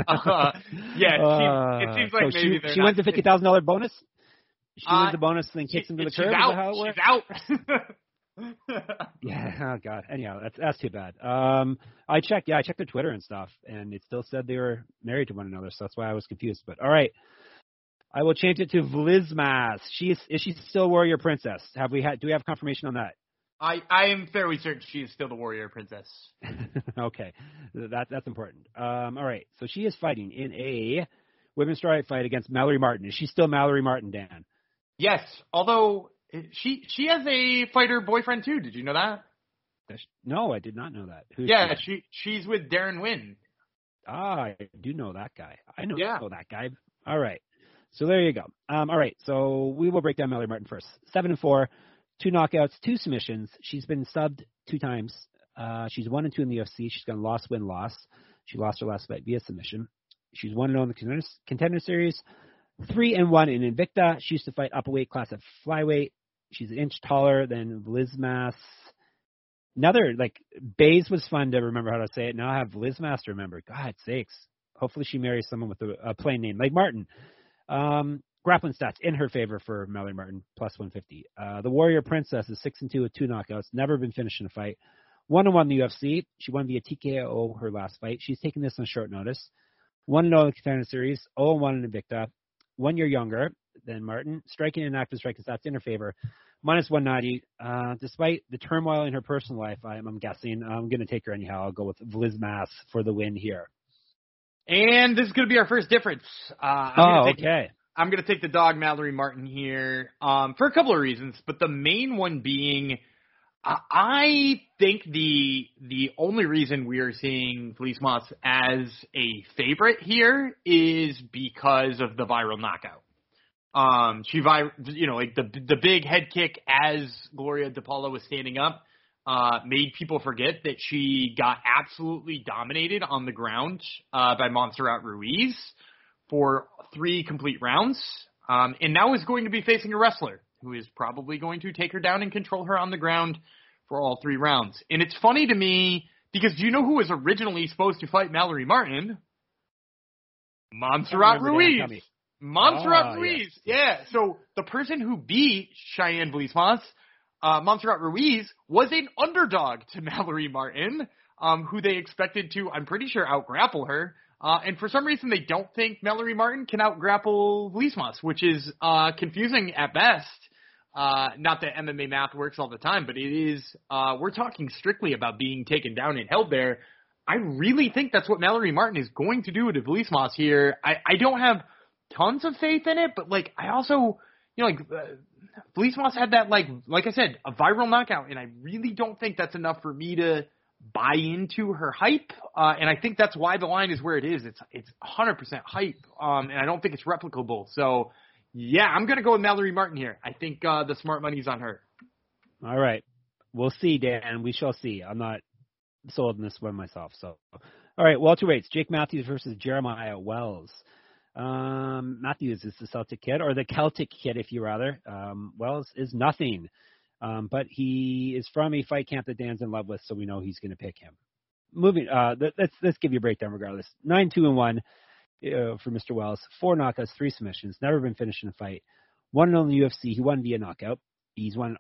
it seems like maybe she wins the $50,000 bonus? She wins the bonus and then kicks him to the curb? Is that how it works? She's out. Yeah, oh God. Anyhow, that's too bad. I checked their Twitter and stuff, and it still said they were married to one another, so that's why I was confused. But all right. I will change it to Vlismas. Is she still Warrior Princess? Do we have confirmation on that? I am fairly certain she is still the Warrior Princess. Okay. That's important. All right. So she is fighting in a women's strawweight fight against Mallory Martin. Is she still Mallory Martin, Dan? Yes, although she has a fighter boyfriend too. Did you know that? No, I did not know that. She's with Darren Wynn. I do know that guy. I know that guy. All right. So there you go. All right. So we will break down Mallory Martin first. 7-4. 2 knockouts, 2 submissions. She's been subbed 2 times. She's 1-2 in the UFC. She's gone loss, win, loss. She lost her last fight via submission. She's 1-0 in the Contender Series. 3-1 in Invicta. She used to fight up a weight class at flyweight. She's an inch taller than Vlismas. Bays was fun to remember how to say it. Now I have Vlismas to remember. God sakes. Hopefully she marries someone with a plain name like Martin. Grappling stats in her favor for Mallory Martin, plus 150. The Warrior Princess is 6-2 with 2 knockouts, never been finished in a fight. 1-1 in the UFC. She won via TKO her last fight. She's taking this on short notice. 1-0 in the Contender Series, 0-1 in Invicta. 1 year younger than Martin. Striking and active striking stats in her favor, minus 190. Despite the turmoil in her personal life, I'm guessing, I'm going to take her anyhow. I'll go with Vlismas for the win here. And this is going to be our first difference. Okay. I'm going to take the dog Mallory Martin here for a couple of reasons, but the main one being I think the only reason we are seeing Vlismas as a favorite here is because of the viral knockout. The big head kick as Gloria DePaula was standing up made people forget that she got absolutely dominated on the ground by Montserrat Ruiz for 3 complete rounds, and now is going to be facing a wrestler who is probably going to take her down and control her on the ground for all 3 rounds. And it's funny to me because do you know who was originally supposed to fight Mallory Martin? Montserrat Ruiz. Montserrat Ruiz. Yes. Yeah. So the person who beat Cheyenne Vlismas, Montserrat Ruiz, was an underdog to Mallory Martin, who they expected to, I'm pretty sure, out-grapple her. And for some reason, they don't think Mallory Martin can out-grapple Vlismas, which is confusing at best. Not that MMA math works all the time, but it is. We're talking strictly about being taken down and held there. I really think that's what Mallory Martin is going to do to Vlismas here. I don't have tons of faith in it, but I also, Vlismas had that, like I said, a viral knockout, and I really don't think that's enough for me to buy into her hype, and I think that's why the line is where it is. It's 100% hype, and I don't think it's replicable. So, yeah, I'm going to go with Mallory Martin here. I think the smart money's on her. All right. We'll see, Dan. We shall see. I'm not sold on this one myself. So, all right, welterweights. Jake Matthews versus Jeremiah Wells. Matthews is the Celtic kid, or the Celtic kid, if you rather. Wells is nothing. But he is from a fight camp that Dan's in love with, so we know he's going to pick him. Moving, let's give you a breakdown regardless. 9-2-1 for Mr. Wells. 4 knockouts, 3 submissions. Never been finished in a fight. 1-0 in the UFC. He won via knockout. He's won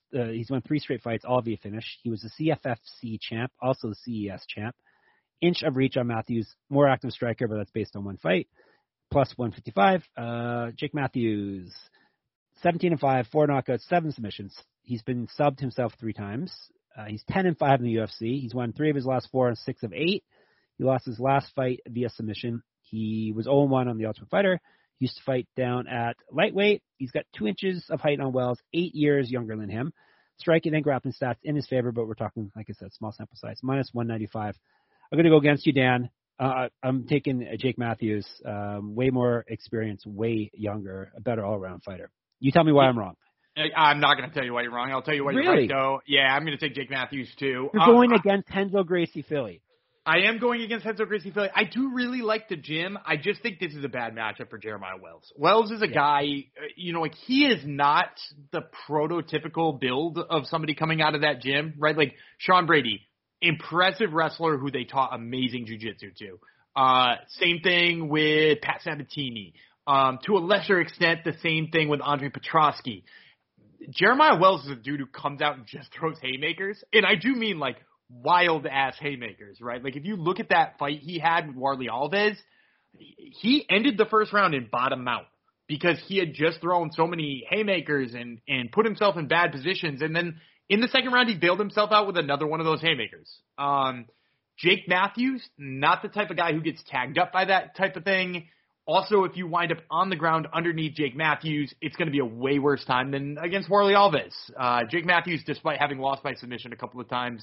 3 straight fights, all via finish. He was the CFFC champ, also the CES champ. Inch of reach on Matthews. More active striker, but that's based on 1 fight. Plus 155. Jake Matthews, 17-5, 4 knockouts, 7 submissions. He's been subbed himself 3 times. He's 10-5 in the UFC. He's won 3 of his last 4 and 6 of 8. He lost his last fight via submission. He was 0-1 on the Ultimate Fighter. He used to fight down at lightweight. He's got 2 inches of height on Wells, 8 years younger than him. Striking and grappling stats in his favor, but we're talking, like I said, small sample size. Minus 195. I'm going to go against you, Dan. I'm taking Jake Matthews. Way more experience, way younger, a better all-around fighter. You tell me why I'm wrong. I'm not going to tell you why you're wrong. I'll tell you why you're right, though. Yeah, I'm going to take Jake Matthews, too. You're going against Renzo Gracie Philly. I am going against Renzo Gracie Philly. I do really like the gym. I just think this is a bad matchup for Jeremiah Wells. Wells is a guy, he is not the prototypical build of somebody coming out of that gym, right? Like Sean Brady, impressive wrestler who they taught amazing jiu-jitsu to. Same thing with Pat Sabatini. To a lesser extent, the same thing with Andre Petrosky. Jeremiah Wells is a dude who comes out and just throws haymakers. And I do mean like wild-ass haymakers, right? Like if you look at that fight he had with Warlley Alves, he ended the first round in bottom mount because he had just thrown so many haymakers and put himself in bad positions. And then in the second round, he bailed himself out with another one of those haymakers. Jake Matthews, not the type of guy who gets tagged up by that type of thing. Also, if you wind up on the ground underneath Jake Matthews, it's going to be a way worse time than against Warlley Alves. Jake Matthews, despite having lost by submission a couple of times,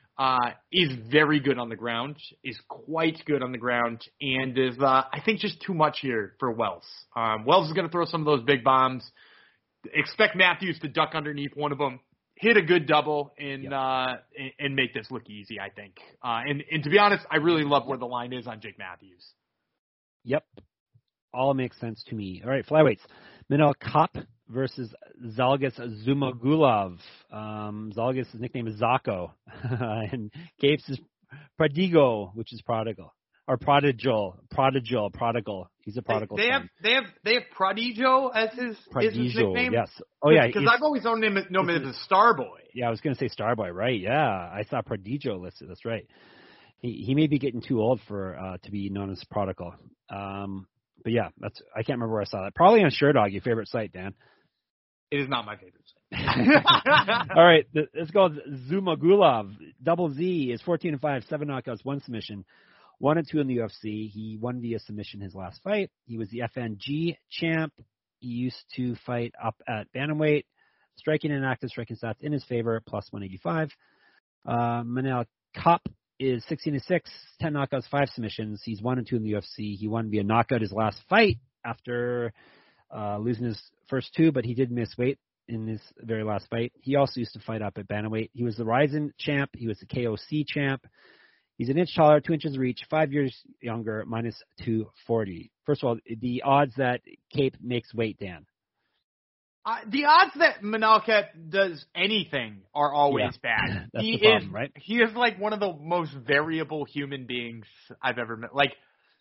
is very good on the ground, is quite good on the ground, and is, I think, just too much here for Wells. Wells is going to throw some of those big bombs. Expect Matthews to duck underneath one of them, hit a good double, and make this look easy, I think. And to be honest, I really love where the line is on Jake Matthews. Yep. All makes sense to me. All right, flyweights. Manel Kape versus Zhalgas Zhumagulov. Zhalgas' nickname is Zako, and Kape's is Prodigo, which is prodigal. Or prodigal. He's a prodigal. They have Prodigo as his nickname. Yes. Oh yeah. Because I've always known him as a Starboy. Yeah, I was going to say Starboy, right? Yeah, I saw Prodigo listed. That's right. He may be getting too old for to be known as prodigal. But yeah, I can't remember where I saw that. Probably on SureDog, your favorite site, Dan. It is not my favorite site. All right, let's go. Zhumagulov, double Z, is 14-5, 7 knockouts, 1 submission, 1-2 in the UFC. He won via submission his last fight. He was the FNG champ. He used to fight up at bantamweight, striking and active striking stats in his favor, plus 185. Manel Kape is 16-6, 10 knockouts, 5 submissions. He's 1-2 in the UFC. He won via knockout his last fight after losing his first 2, but he did miss weight in his very last fight. He also used to fight up at bantamweight. He was the Ryzen champ. He was the KOC champ. He's an inch taller, 2 inches reach, 5 years younger, minus 240. First of all, the odds that Kape makes weight, Dan. The odds that Manel Kape does anything are always bad. That's the problem, right? He is like one of the most variable human beings I've ever met. Like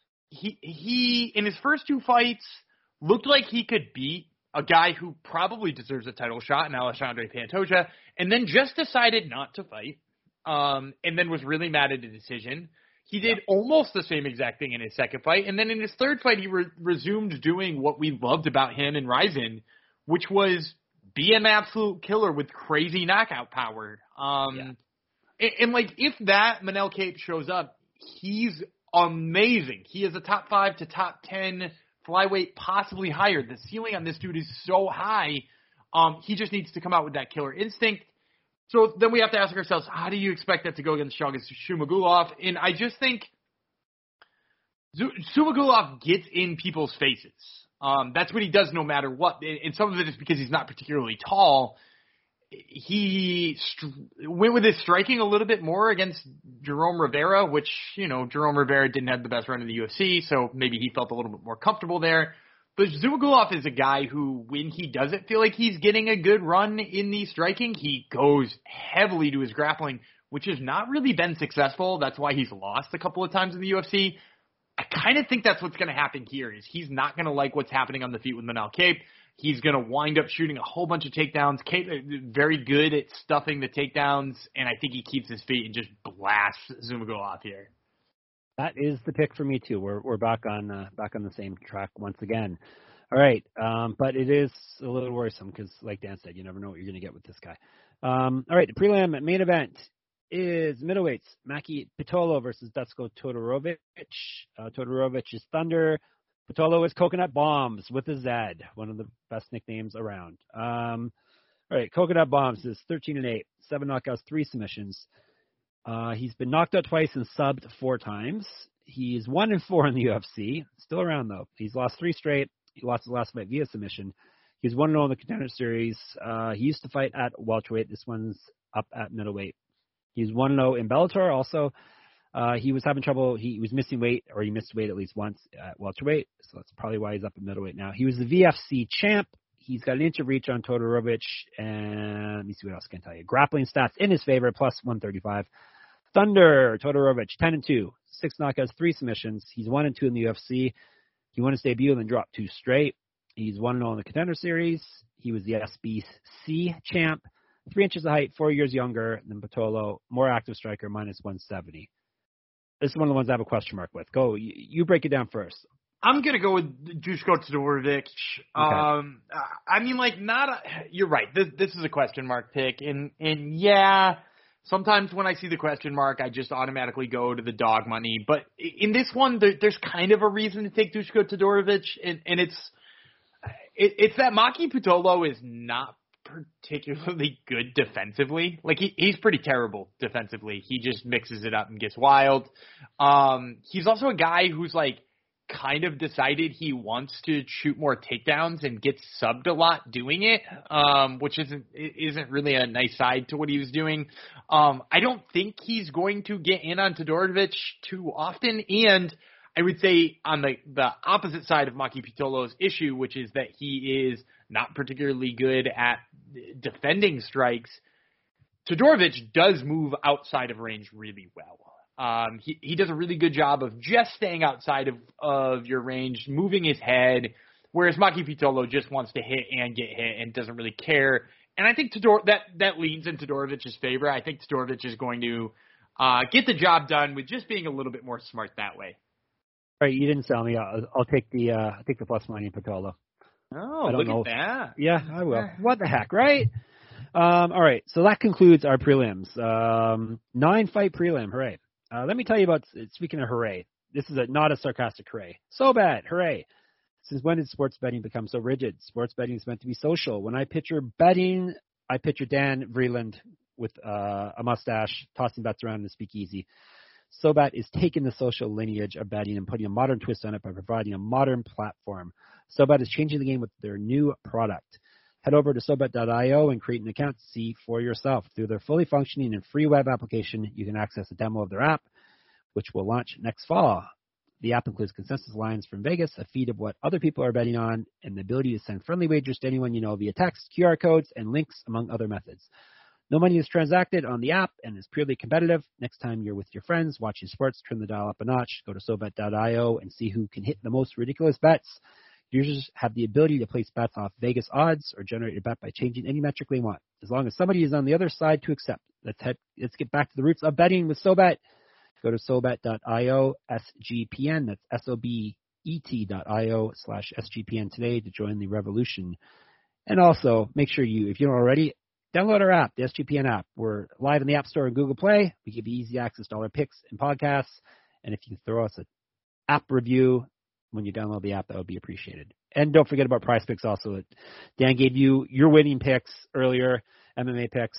he in his first 2 fights looked like he could beat a guy who probably deserves a title shot in Alexandre Pantoja, and then just decided not to fight. And then was really mad at the decision. He did almost the same exact thing in his second fight, and then in his third fight he resumed doing what we loved about him and Ryzen, which was be an absolute killer with crazy knockout power. And like, if that Manel Kape shows up, he's amazing. He is a top 5 to top 10 flyweight, possibly higher. The ceiling on this dude is so high. He just needs to come out with that killer instinct. So then we have to ask ourselves, how do you expect that to go against Zhalgas Zhumagulov? And I just think Zhumagulov gets in people's faces. That's what he does no matter what. And some of it is because he's not particularly tall. he went with his striking a little bit more against Jerome Rivera, which, Jerome Rivera didn't have the best run in the UFC, so maybe he felt a little bit more comfortable there. But Zhumagulov is a guy who, when he doesn't feel like he's getting a good run in the striking, he goes heavily to his grappling, which has not really been successful. That's why he's lost a couple of times in the UFC. I kind of think that's what's going to happen here, is he's not going to like what's happening on the feet with Manel Kape. He's going to wind up shooting a whole bunch of takedowns. Kape very good at stuffing the takedowns, and I think he keeps his feet and just blasts Zhumagulov here. That is the pick for me too. We're back on the same track once again. All right, but it is a little worrisome because, like Dan said, you never know what you're going to get with this guy. All right, the prelim main event is middleweights. Maki Pitolo versus Dusko Todorovic. Todorovic is Thunder. Pitolo is Coconut Bombs with a Z, one of the best nicknames around. All right, Coconut Bombs is 13-8, 7 knockouts, 3 submissions. He's been knocked out twice and subbed 4 times. He's 1-4 in the UFC. Still around, though. He's lost 3 straight. He lost his last fight via submission. He's 1-0 in the Contender Series. He used to fight at welterweight. This one's up at middleweight. He's 1-0 in Bellator also. He was having trouble. He was missing weight, or he missed weight at least once at welterweight. So that's probably why he's up at middleweight now. He was the VFC champ. He's got an inch of reach on Todorovic. And let me see what else I can tell you. Grappling stats in his favor, plus 135. Thunder, Todorovic, 10-2, 6 knockouts, 3 submissions. He's 1-2 in the UFC. He won his debut and then dropped 2 straight. He's 1-0 in the Contender Series. He was the SBC champ. 3 inches of height, 4 years younger than Pitolo. More active striker, minus 170. This is one of the ones I have a question mark with. Go, you break it down first. I'm going to go with Dusko Todorovic. Okay. You're right. This is a question mark pick. And yeah, sometimes when I see the question mark, I just automatically go to the dog money. But in this one, there's kind of a reason to take Dusko Todorovic. And it's that Maki Pitolo is not particularly good defensively. Like, he's pretty terrible defensively. He just mixes it up and gets wild. He's also a guy who's kind of decided he wants to shoot more takedowns and gets subbed a lot doing it, which isn't really a nice side to what he was doing. I don't think he's going to get in on Todorovic too often, and I would say on the opposite side of Maki Pitolo's issue, which is that he is not particularly good at defending strikes, Todorovic does move outside of range really well. He does a really good job of just staying outside of your range, moving his head, whereas Maki Pitolo just wants to hit and get hit and doesn't really care. And I think that leans in Todorovic's favor. I think Todorovic is going to get the job done with just being a little bit more smart that way. All right, you didn't sell me. I'll take the plus money in Pitolo. Oh, look at that. Yeah, I will. What the heck, right? All right, so that concludes our prelims. 9-fight prelim, hooray. Let me tell you about, speaking of hooray, this is not a sarcastic hooray. So bad, hooray. Since when did sports betting become so rigid? Sports betting is meant to be social. When I picture betting, I picture Dan Vreeland with a mustache, tossing bets around in a speakeasy. SoBet is taking the social lineage of betting and putting a modern twist on it by providing a modern platform. SoBet is changing the game with their new product. Head over to SoBet.io and create an account to see for yourself. Through their fully functioning and free web application, you can access a demo of their app, which will launch next fall. The app includes consensus lines from Vegas, a feed of what other people are betting on, and the ability to send friendly wagers to anyone you know via text, QR codes, and links, among other methods. No money is transacted on the app and is purely competitive. Next time you're with your friends watching sports, turn the dial up a notch. Go to SoBet.io and see who can hit the most ridiculous bets. Users have the ability to place bets off Vegas odds or generate a bet by changing any metric they want, as long as somebody is on the other side to accept. Let's get back to the roots of betting with SoBet. Go to SoBet.io, SGPN, that's SOBET.io/SGPN today to join the revolution. And also, make sure if you don't already, download our app, the SGPN app. We're live in the App Store and Google Play. We give you easy access to all our picks and podcasts. And if you throw us an app review when you download the app, that would be appreciated. And don't forget about Prize Picks also. Dan gave you your winning picks earlier, MMA picks.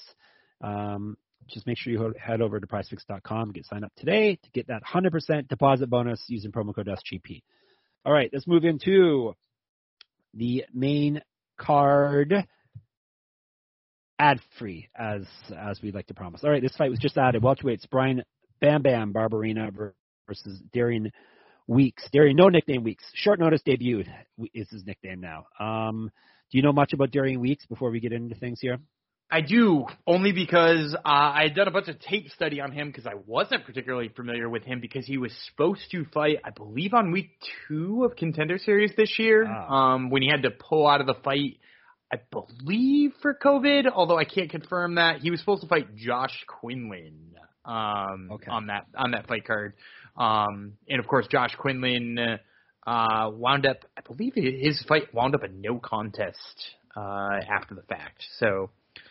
Just make sure you head over to prizepicks.com and get signed up today to get that 100% deposit bonus using promo code SGP. All right, let's move into the main card. ad-free, as we'd like to promise. All right, this fight was just added. Welterweights, Brian Bam Bam Barberena versus Darian Weeks. Darian, no nickname Weeks. Short notice debuted is his nickname now. Do you know much about Darian Weeks before we get into things here? I do, only because I had done a bunch of tape study on him because I wasn't particularly familiar with him because he was supposed to fight, I believe, on week 2 of Contender Series this year when he had to pull out of the fight, I believe, for COVID, although I can't confirm that. He was supposed to fight Josh Quinlan on that fight card. And, of course, Josh Quinlan wound up, I believe his fight wound up a no contest after the fact. So,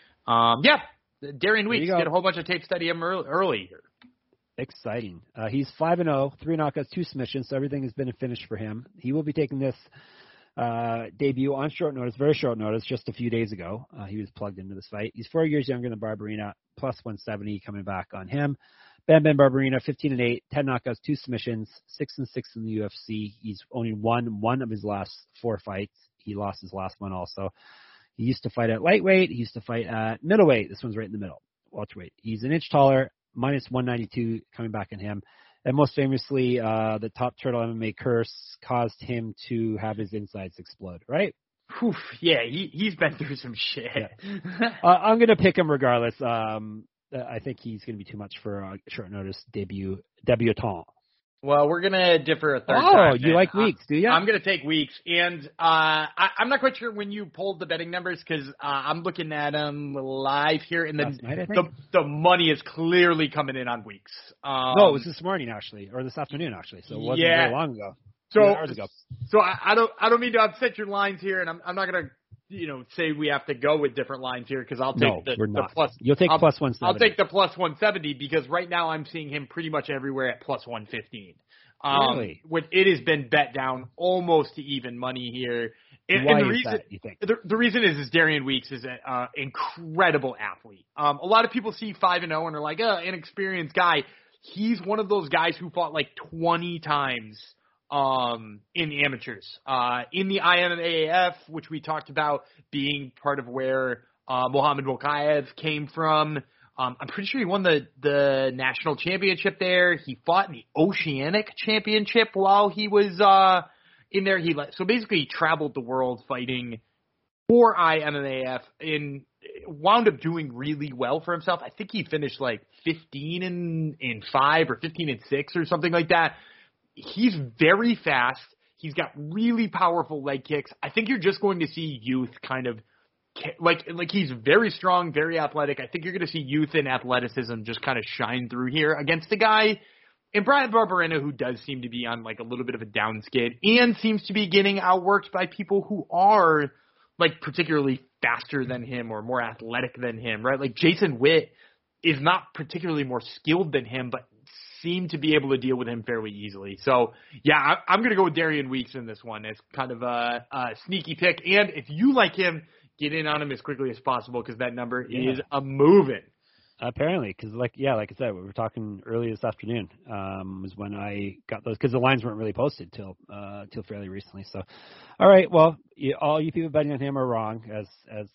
Darian Weeks did a whole bunch of tape study him early. Exciting. He's 5-0, 3 knockouts, 2 submissions, so everything has been a finish for him. He will be taking this debut on short notice, very short notice, just a few days ago. He was plugged into this fight. He's 4 years younger than Barberena, plus 170 coming back on him. Bam Bam Barberena, 15-8, 10 knockouts, 2 submissions, 6-6 in the UFC. He's only won one of his last 4 fights. He lost his last one also. He used to fight at lightweight. He used to fight at middleweight. This one's right in the middle, welterweight. He's an inch taller, minus 192 coming back on him. And most famously, the Top Turtle MMA curse caused him to have his insides explode, right? Oof, yeah, he's been through some shit. Yeah. I'm going to pick him regardless. I think he's going to be too much for a short notice debutant. Well, we're going to differ a third time. Oh, you like Weeks, do you? I'm going to take Weeks. And I'm not quite sure when you pulled the betting numbers because I'm looking at them live here. And last night, I think? The money is clearly coming in on Weeks. No, it was this morning, actually, or this afternoon, actually. So it wasn't very long ago. So I don't mean to upset your lines here, and I'm not going to say we have to go with different lines here because I'll take the plus. You'll take plus 170. I'll take the plus 170 because right now I'm seeing him pretty much everywhere at plus 115. Really? When it has been bet down almost to even money here. Why is that, you think? The reason is Darian Weeks is an incredible athlete. A lot of people see 5-0 and are like, inexperienced guy. He's one of those guys who fought like 20 times in the amateurs. In the IMAF, which we talked about being part of where Mohamed Mokaev came from. I'm pretty sure he won the national championship there. He fought in the Oceanic Championship while he was in there. So basically he traveled the world fighting for IMAF and wound up doing really well for himself. I think he finished like 15-5 or 15-6 or something like that. He's very fast. He's got really powerful leg kicks. I think you're just going to see youth kind of like he's very strong, very athletic. I think you're going to see youth and athleticism just kind of shine through here against a guy in Brian Barberena who does seem to be on like a little bit of a down skid and seems to be getting outworked by people who are like particularly faster than him or more athletic than him, right? Like Jason Witt is not particularly more skilled than him, but seem to be able to deal with him fairly easily. So, yeah, I'm going to go with Darian Weeks in this one. It's kind of a sneaky pick. And if you like him, get in on him as quickly as possible because that number is a moving. Apparently, because like I said, we were talking early this afternoon was when I got those because the lines weren't really posted till fairly recently. So, all right, well, all you people betting on him are wrong, as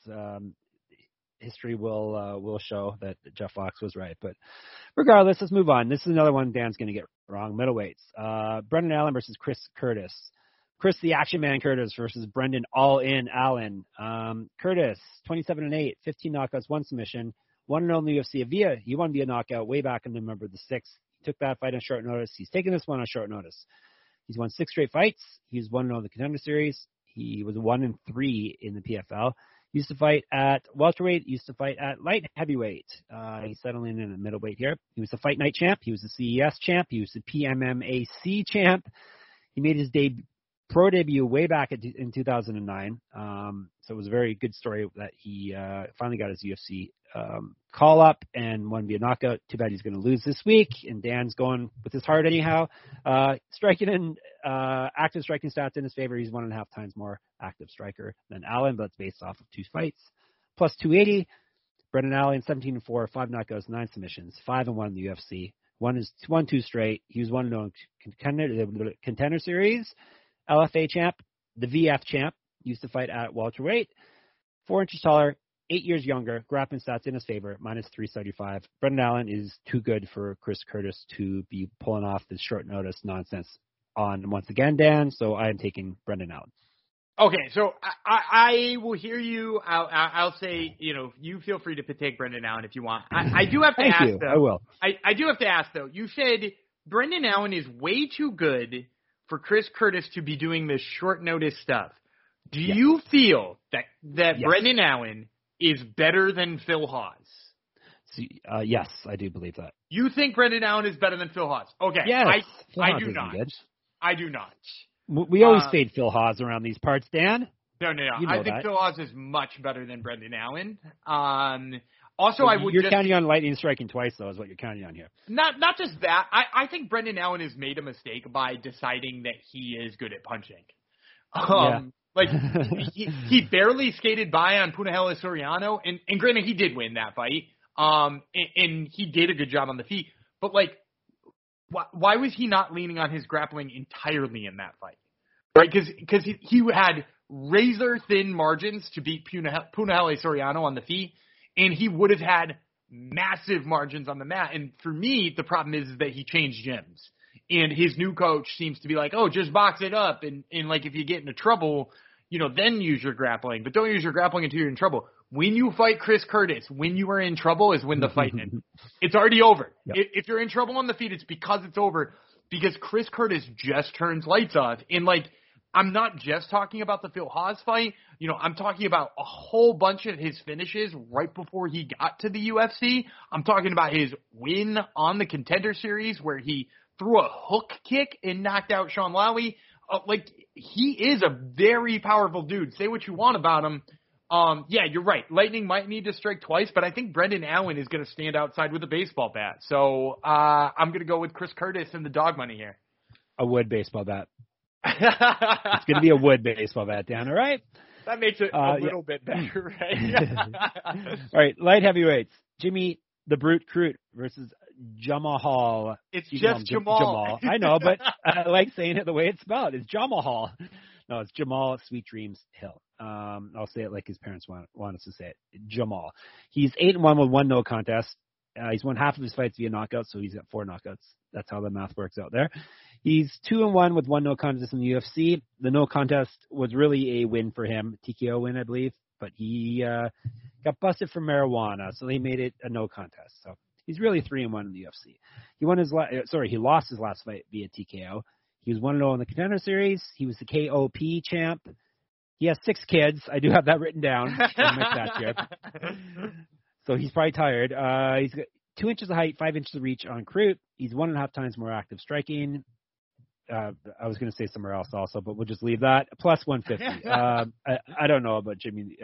history will show that Jeff Fox was right. But regardless, let's move on. This is another one Dan's going to get wrong. Middleweights. Brendan Allen versus Chris Curtis. Chris the Action Man Curtis versus Brendan All-In Allen. Curtis, 27-8, 15 knockouts, 1 submission. 1-0 in the UFC. He won via knockout way back in November the 6th. He took that fight on short notice. He's taking this one on short notice. He's won 6 straight fights. He's 1-0 in the Contender Series. He was 1-3 in the PFL. He used to fight at welterweight. He used to fight at light heavyweight. He's settling in at middleweight here. He was the Fight Night champ. He was the CES champ. He was the PMMAC champ. He made his pro debut way back in 2009. So it was a very good story that he finally got his UFC call up and won via knockout. Too bad he's going to lose this week. And Dan's going with his heart anyhow. Striking and active striking stats in his favor. He's 1.5 times more active striker than Allen, but it's based off of 2 fights. Plus 280. Brendan Allen, 17-4, 5 knockouts, 9 submissions, 5-1 in the UFC. Won 2 straight. He was 1-0 Contender Series. LFA champ, the VF champ, used to fight at welterweight. 4 inches taller, 8 years younger, grappling stats in his favor, minus 375. Brendan Allen is too good for Chris Curtis to be pulling off this short notice nonsense on once again, Dan. So I am taking Brendan Allen. Okay, so I will hear you. I'll say, you feel free to take Brendan Allen if you want. I do have to Thank ask, you. though. I will. I do have to ask, though. You said Brendan Allen is way too good for Chris Curtis to be doing this short notice stuff. Do you feel that Yes. Brendan Allen is better than Phil Hawes? Yes, I do believe that. You think Brendan Allen is better than Phil Hawes? Okay. Yes. I do not. I do not. We always fade Phil Hawes around these parts, Dan. No. You know I think that. Phil Hawes is much better than Brendan Allen. Also, You're counting on lightning striking twice, though, is what you're counting on here. Not just that. I think Brendan Allen has made a mistake by deciding that he is good at punching. Like he barely skated by on Punahele Soriano, and granted he did win that fight. And he did a good job on the feet, but like, why was he not leaning on his grappling entirely in that fight? Right? Because he had razor thin margins to beat Punahele Soriano on the feet, and he would have had massive margins on the mat. And for me, the problem is that he changed gyms, and his new coach seems to be like, oh, just box it up, and like if you get into trouble, then use your grappling, but don't use your grappling until you're in trouble. When you fight Chris Curtis, when you are in trouble is when the fight ends. It's already over. Yep. If you're in trouble on the feet, it's because it's over, because Chris Curtis just turns lights off. And like, I'm not just talking about the Phil Hawes fight. I'm talking about a whole bunch of his finishes right before he got to the UFC. I'm talking about his win on the Contender Series where he threw a hook kick and knocked out Sean Lowry. He is a very powerful dude. Say what you want about him. Yeah, you're right. Lightning might need to strike twice, but I think Brendan Allen is going to stand outside with a baseball bat. So I'm going to go with Chris Curtis and the dog money here. A wood baseball bat. It's going to be a wood baseball bat, Dan. All right. That makes it a little bit better, right? All right, light heavyweights. Jimmy the Brute Crute versus Jamahal. It's just Jamal. I know, but I like saying it the way it's spelled. It's Jamahal. No, it's Jamal Sweet Dreams Hill. I'll say it like his parents want us to say it. Jamal. He's 8-1 with 1 no contest. He's won half of his fights via knockout, so he's got 4 knockouts. That's how the math works out there. He's 2-1 with 1 no contest in the UFC. The no contest was really a win for him, TKO win, I believe, but he got busted for marijuana, so they made it a no contest. So he's really 3-1 in the UFC. He lost his last fight via TKO. He was 1-0 in the Contender Series. He was the KOP champ. He has 6 kids. I do have that written down. So he's probably tired. He's got 2 inches of height, 5 inches of reach on Crute. He's 1.5 times more active striking. I was going to say somewhere else also, but we'll just leave that. Plus 150. I don't know about Jimmy,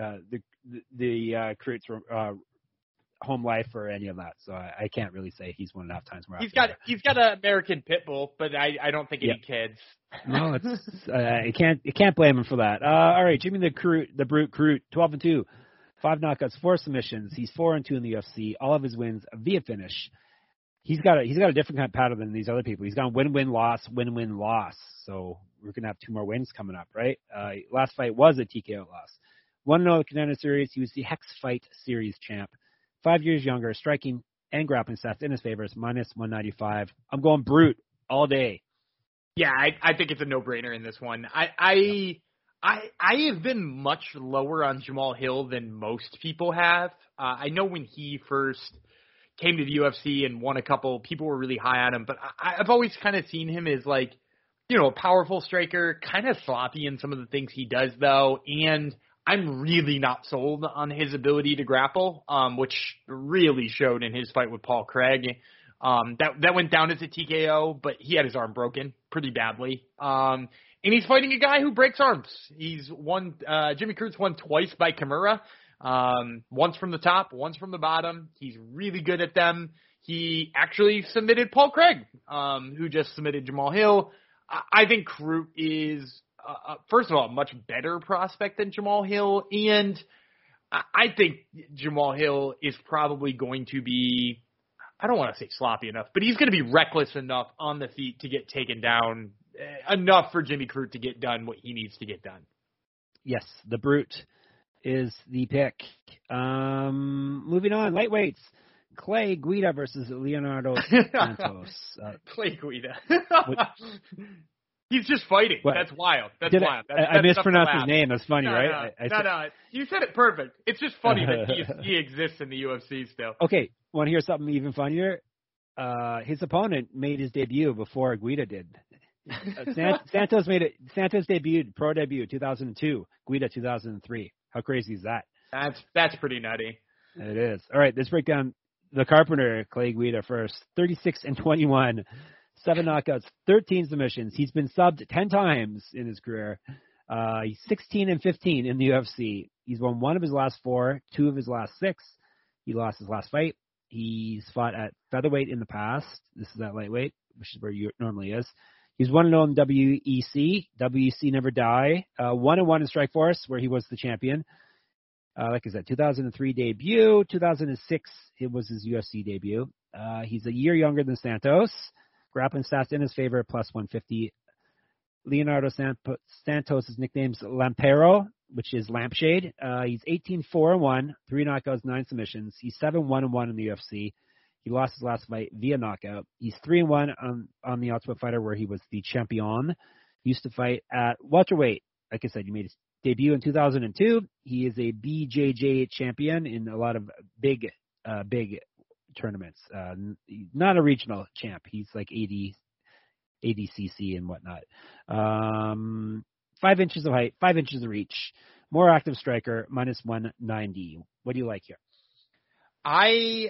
the Crute's home life or any of that, so I can't really say he's 1.5 times more active. He's got an American pit bull, but I don't think any kids. No, it's you can't blame him for that. All right, Jimmy the Brute Crute, 12-2, 5 knockouts, 4 submissions. He's 4-2 in the UFC. All of his wins via finish. He's got a different kind of pattern than these other people. He's gone win-win loss, win-win loss. So we're gonna have 2 more wins coming up, right? Last fight was a TKO loss. 1-0 the Contender Series. He was the Hex Fight Series champ. 5 years younger, striking and grappling stats in his favor. It's minus 195. I'm going Brute all day. Yeah, I think it's a no-brainer in this one. I have been much lower on Jamal Hill than most people have. I know when he first came to the UFC and won a couple, people were really high on him, but I've always kind of seen him as like, a powerful striker, kind of sloppy in some of the things he does though, and I'm really not sold on his ability to grapple, which really showed in his fight with Paul Craig. That went down as a TKO, but he had his arm broken pretty badly. And he's fighting a guy who breaks arms. He's won, Jimmy Crute's won twice by Kimura. Once from the top, once from the bottom. He's really good at them. He actually submitted Paul Craig, who just submitted Jamal Hill. I think Crute is, first of all, a much better prospect than Jamal Hill, and I think Jamal Hill is probably going to be, I don't want to say sloppy enough, but he's going to be reckless enough on the feet to get taken down, enough for Jimmy Crute to get done what he needs to get done. Yes, the Brute is the pick. Moving on, lightweights. Clay Guida versus Leonardo Santos. Clay Guida. He's just fighting. What? That's wild. That's wild. I mispronounced his name. That's funny, right? No. You said it perfect. It's just funny that he exists in the UFC still. Okay, want to hear something even funnier? His opponent made his debut before Guida did. Santos debuted, pro debut, 2002. Guida, 2003. How crazy is that? That's pretty nutty. It is. All right, let's break down the Carpenter, Clay Guida first. 36-21, 7 knockouts, 13 submissions. He's been subbed 10 times in his career. He's 16-15 in the UFC. He's won 1 of his last 4, 2 of his last 6. He lost his last fight. He's fought at featherweight in the past. This is at lightweight, which is where he normally is. He's 1-0 in WEC. WEC Never Die. 1-1 in Strikeforce, where he was the champion. Like I said, 2003 debut. 2006, it was his UFC debut. He's a year younger than Santos. Grappling stats in his favor, plus 150. Leonardo Santos' nickname's Lampero, which is lampshade. He's 18-4-1, 3 knockouts, 9 submissions. He's 7-1-1 in the UFC. He lost his last fight via knockout. He's 3-1 on the Ultimate Fighter, where he was the champion. He used to fight at welterweight. Like I said, he made his debut in 2002. He is a BJJ champion in a lot of big tournaments. Not a regional champ. He's like ADCC and whatnot. 5 inches of height, 5 inches of reach. More active striker, minus 190. What do you like here? I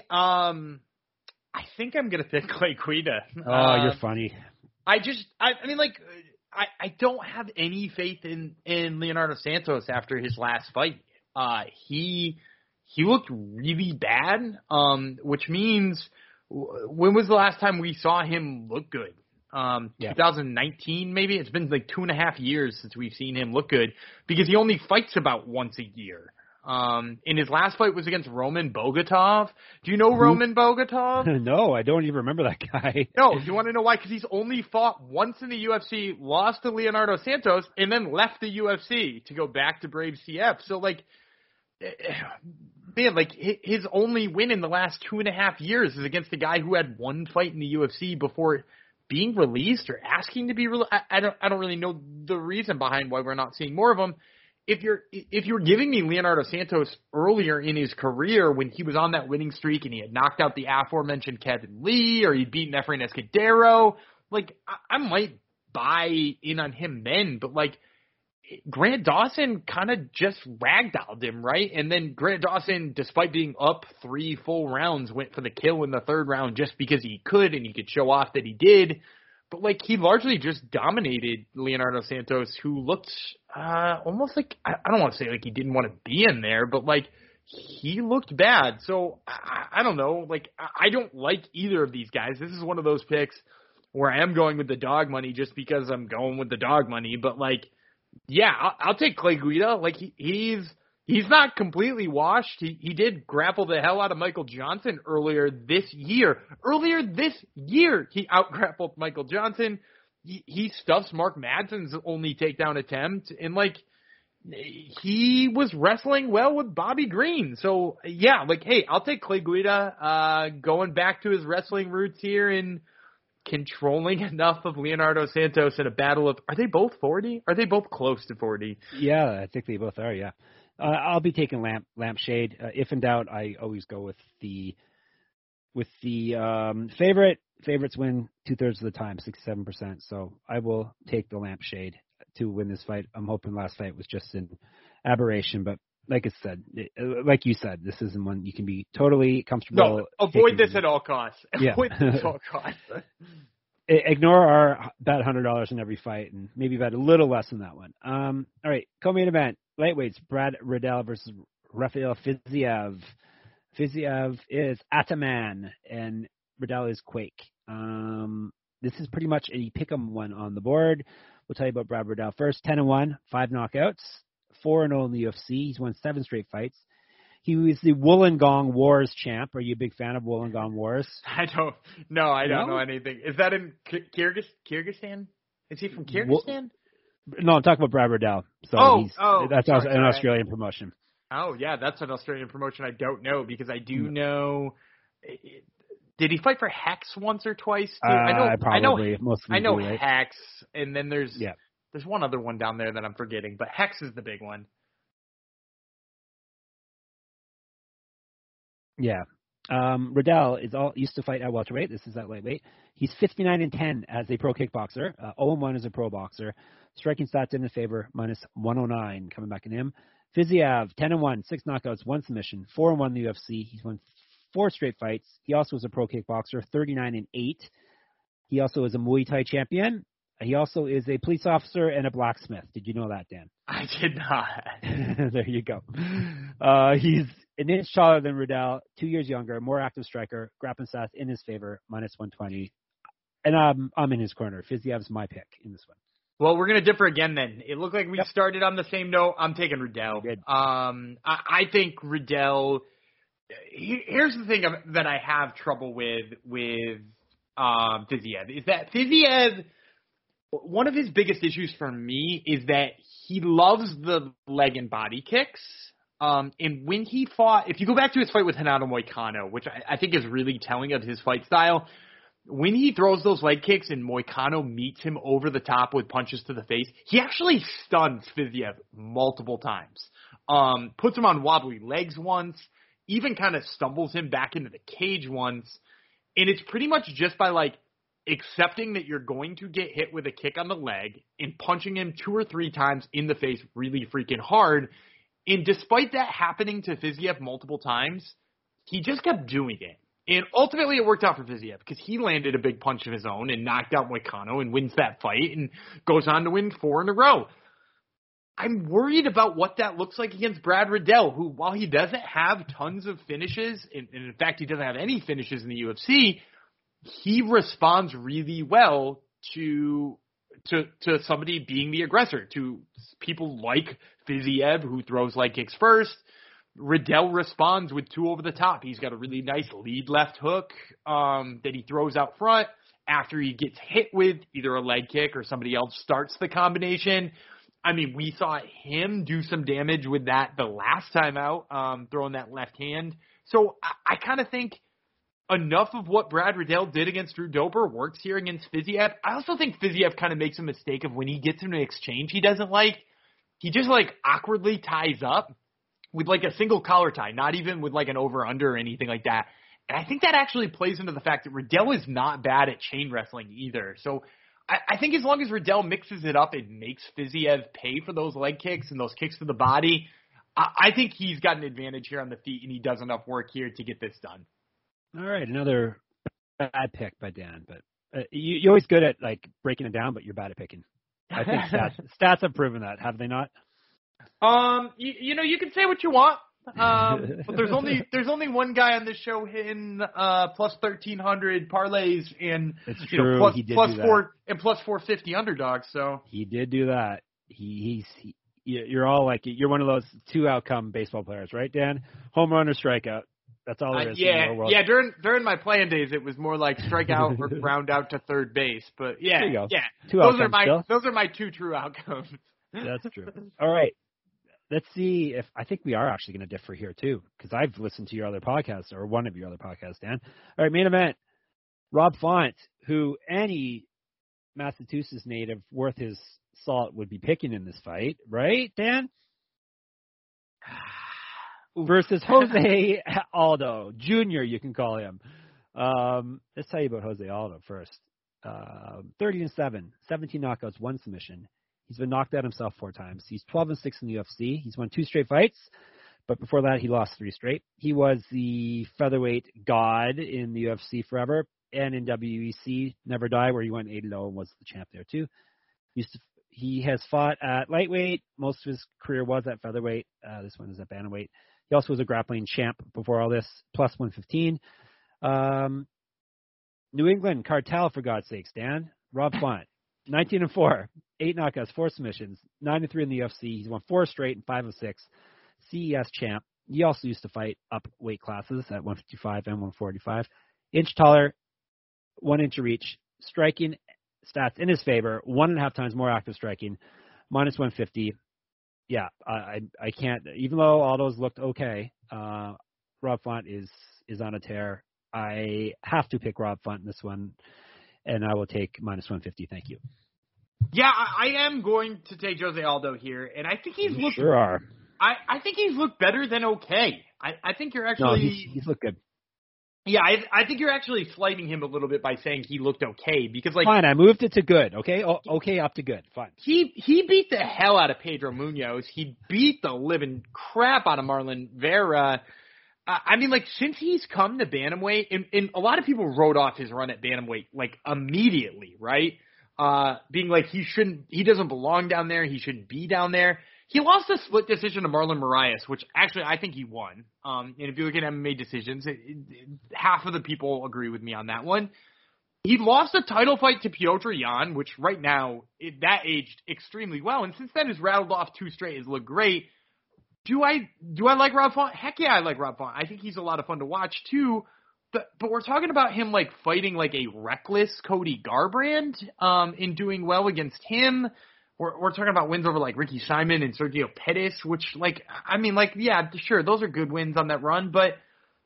think I'm gonna pick Clay Guida. Oh, you're funny. I mean, like, I don't have any faith in Leonardo Santos after his last fight. He looked really bad, which means when was the last time we saw him look good? 2019 maybe? It's been like 2.5 years since we've seen him look good because he only fights about once a year. In his last fight was against Roman Bogatov. Do you know Roman Bogatov? No, I don't even remember that guy. No, you want to know why? Because he's only fought once in the UFC, lost to Leonardo Santos, and then left the UFC to go back to Brave CF. So, like, man, like, his only win in the last 2.5 years is against a guy who had 1 fight in the UFC before being released or asking to be released. I don't really know the reason behind why we're not seeing more of him. If you're giving me Leonardo Santos earlier in his career when he was on that winning streak and he had knocked out the aforementioned Kevin Lee or he'd beaten Efrain Escudero, like, I might buy in on him then, but like, Grant Dawson kind of just ragdolled him, right? And then Grant Dawson, despite being up 3 full rounds, went for the kill in the 3rd round just because he could and he could show off that he did. But, like, he largely just dominated Leonardo Santos, who looked almost like, I don't want to say like he didn't want to be in there, but, like, he looked bad. So, I don't know. Like, I don't like either of these guys. This is one of those picks where I am going with the dog money just because I'm going with the dog money. But, like, yeah, I'll take Clay Guida. Like, he's not completely washed. He did grapple the hell out of Michael Johnson earlier this year. He out-grappled Michael Johnson. He stuffs Mark Madsen's only takedown attempt. And, like, he was wrestling well with Bobby Green. So, yeah, like, hey, I'll take Clay Guida going back to his wrestling roots here and controlling enough of Leonardo Santos in a battle of – are they both 40? Are they both close to 40? Yeah, I think they both are, yeah. I'll be taking Lampshade. If in doubt, I always go with the favorite. Favorites win 2/3 of the time, 67%. So I will take the Lampshade to win this fight. I'm hoping last fight was just an aberration, but like you said, this isn't one you can be totally comfortable. No, avoid this at all costs. Yeah. Avoid this at all costs. Ignore our bet $100 in every fight and maybe bet a little less than that one. All right, co-main event. Lightweights, Brad Riddell versus Rafael Fiziev. Fiziev is Ataman, and Riddell is Quake. This is pretty much a pick'em one on the board. We'll tell you about Brad Riddell first. 10-1, 5 knockouts, 4-0 in the UFC. He's won 7 straight fights. He was the Wollongong Wars champ. Are you a big fan of Wollongong Wars? I don't know anything. Is that in Kyrgyzstan? Is he from Kyrgyzstan? No, I'm talking about Brad Riddell. So that's an Australian promotion. Oh, yeah, that's an Australian promotion I don't know because I do know. Did he fight for Hex once or twice? Probably. I know right? Hex, and then there's Yeah. there's one other one down there that I'm forgetting, but Hex is the big one. Yeah. Riddell used to fight at welterweight. This is at lightweight. He's 59-10 as a pro kickboxer. 0-1 as a pro boxer. Striking stats in his favor, -109 coming back in him. Fiziev, 10-1, 6 knockouts, 1 submission, 4-1 in the UFC. He's won 4 straight fights. He also was a pro kickboxer, 39-8. He also is a Muay Thai champion. He also is a police officer and a blacksmith. Did you know that, Dan? I did not. There you go. He's an inch taller than Riddell, 2 years younger, more active striker. Grappling stats in his favor, -120. And I'm in his corner. Fiziev's my pick in this one. Well, we're going to differ again then. It looked like we started on the same note. I'm taking Riddell. Good. I think Riddell. Here's the thing that I have trouble with Fiziev is that Fiziev. One of his biggest issues for me is that he loves the leg and body kicks. And when he fought, if you go back to his fight with Renato Moicano, which I think is really telling of his fight style, when he throws those leg kicks and Moicano meets him over the top with punches to the face, he actually stuns Fiziev multiple times. Puts him on wobbly legs once, even kind of stumbles him back into the cage once. And it's pretty much just by accepting that you're going to get hit with a kick on the leg and punching him 2 or 3 times in the face really freaking hard. And despite that happening to Fiziev multiple times, he just kept doing it. And ultimately it worked out for Fiziev because he landed a big punch of his own and knocked out Moicano and wins that fight and goes on to win 4 in a row. I'm worried about what that looks like against Brad Riddell, who, while he doesn't have tons of finishes, and in fact he doesn't have any finishes in the UFC, he responds really well to somebody being the aggressor, to people like Fiziev, who throws leg kicks first. Riddell responds with 2 over the top. He's got a really nice lead left hook that he throws out front after he gets hit with either a leg kick or somebody else starts the combination. I mean, we saw him do some damage with that the last time out, throwing that left hand. So I kind of think enough of what Brad Riddell did against Drew Dober works here against Fiziev. I also think Fiziev kind of makes a mistake of when he gets into an exchange he doesn't like. He just awkwardly ties up with a single collar tie, not even with an over-under or anything like that. And I think that actually plays into the fact that Riddell is not bad at chain wrestling either. So I think as long as Riddell mixes it up and makes Fiziev pay for those leg kicks and those kicks to the body, I think he's got an advantage here on the feet, and he does enough work here to get this done. All right, another bad pick by Dan, but you're always good at breaking it down, but you're bad at picking. I think stats have proven that, have they not? You can say what you want, but there's only one guy on this show hitting plus 1,300 parlays and it's true. Plus, he did plus do four that. and plus 450 underdogs. So he did do that. You're all you're one of those 2 outcome baseball players, right, Dan? Home run or strikeout. That's all there is. In the world. Yeah. During my playing days, it was more like strike out or ground out to third base. But yeah, there you go. Yeah. 2 outcomes Those are my 2 true outcomes. That's true. All right. Let's see if I think we are actually going to differ here too, because I've listened to your other podcasts or one of your other podcasts, Dan. All right, main event. Rob Font, who any Massachusetts native worth his salt would be picking in this fight, right, Dan? Versus Jose Aldo Jr., you can call him. Let's tell you about Jose Aldo first. 30-7, 17 knockouts, 1 submission. He's been knocked out himself 4 times. He's 12-6 in the UFC. He's won 2 straight fights, but before that he lost 3 straight. He was the featherweight god in the UFC forever, and in WEC Never Die, where he went 8-0 and was the champ there too. He has fought at lightweight. Most of his career was at featherweight. This one is at bantamweight. He also was a grappling champ before all this, plus 115. New England Cartel, for God's sakes, Dan. Rob Font, 19-4, 8 knockouts, 4 submissions, 9-3 in the UFC. He's won 4 straight and 5-6. CES champ. He also used to fight up weight classes at 155 and 145. Inch taller, 1 inch of reach. Striking stats in his favor, 1.5 times more active striking, minus 150. yeah, I can't. Even though Aldo's looked okay, Rob Font is on a tear. I have to pick Rob Font in this one, and I will take -150. Thank you. Yeah, I am going to take Jose Aldo here, and I think he's looked. Sure are. I think he's looked better than okay. I think you're actually. No, he's looked good. Yeah, I think you're actually slighting him a little bit by saying he looked okay because like. Fine, I moved it to good. Okay, okay up to good. Fine. He beat the hell out of Pedro Munoz. He beat the living crap out of Marlon Vera. I mean, like, since he's come to Bantamweight, and a lot of people wrote off his run at Bantamweight, like, immediately, right? Being like, he doesn't belong down there, he shouldn't be down there. He lost a split decision to Marlon Moraes, which actually I think he won. And if you look at MMA decisions, half of the people agree with me on that one. He lost a title fight to Piotr Jan, which right now, that aged extremely well, and since then has rattled off 2 straight, has looked great. Do I like Rob Font? Heck yeah, I like Rob Font. I think he's a lot of fun to watch too. But we're talking about him like fighting like a reckless Cody Garbrandt, in doing well against him. We're talking about wins over like Ricky Simon and Sergio Pettis, which like, I mean, like, yeah, sure, those are good wins on that run, but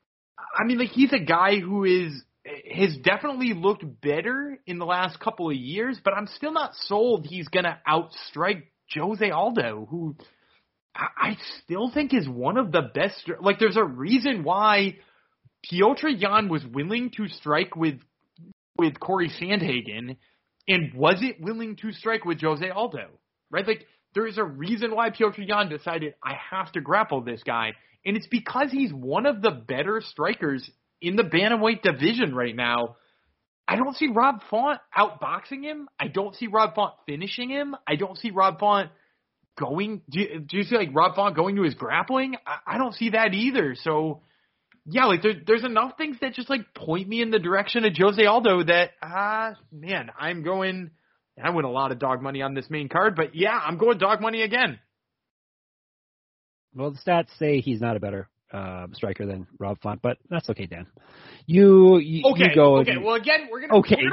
I mean, like, he's a guy who has definitely looked better in the last couple of years, but I'm still not sold he's gonna outstrike Jose Aldo, who I still think is one of the best. Like, there's a reason why Piotr Jan was willing to strike with Corey Sandhagen and wasn't willing to strike with Jose Aldo, right? Like, there is a reason why Piotr Jan decided, I have to grapple this guy, and it's because he's one of the better strikers in the bantamweight division right now. I don't see Rob Font outboxing him. I don't see Rob Font finishing him. I don't see Rob Font going. Do you see like Rob Font going to his grappling? I don't see that either. So yeah, like there's enough things that just like point me in the direction of Jose Aldo that man, I'm going. I win a lot of dog money on this main card, but yeah, I'm going dog money again. Well, the stats say he's not a better striker than Rob Font, but that's okay, Dan. You go. Okay. Well, again, we're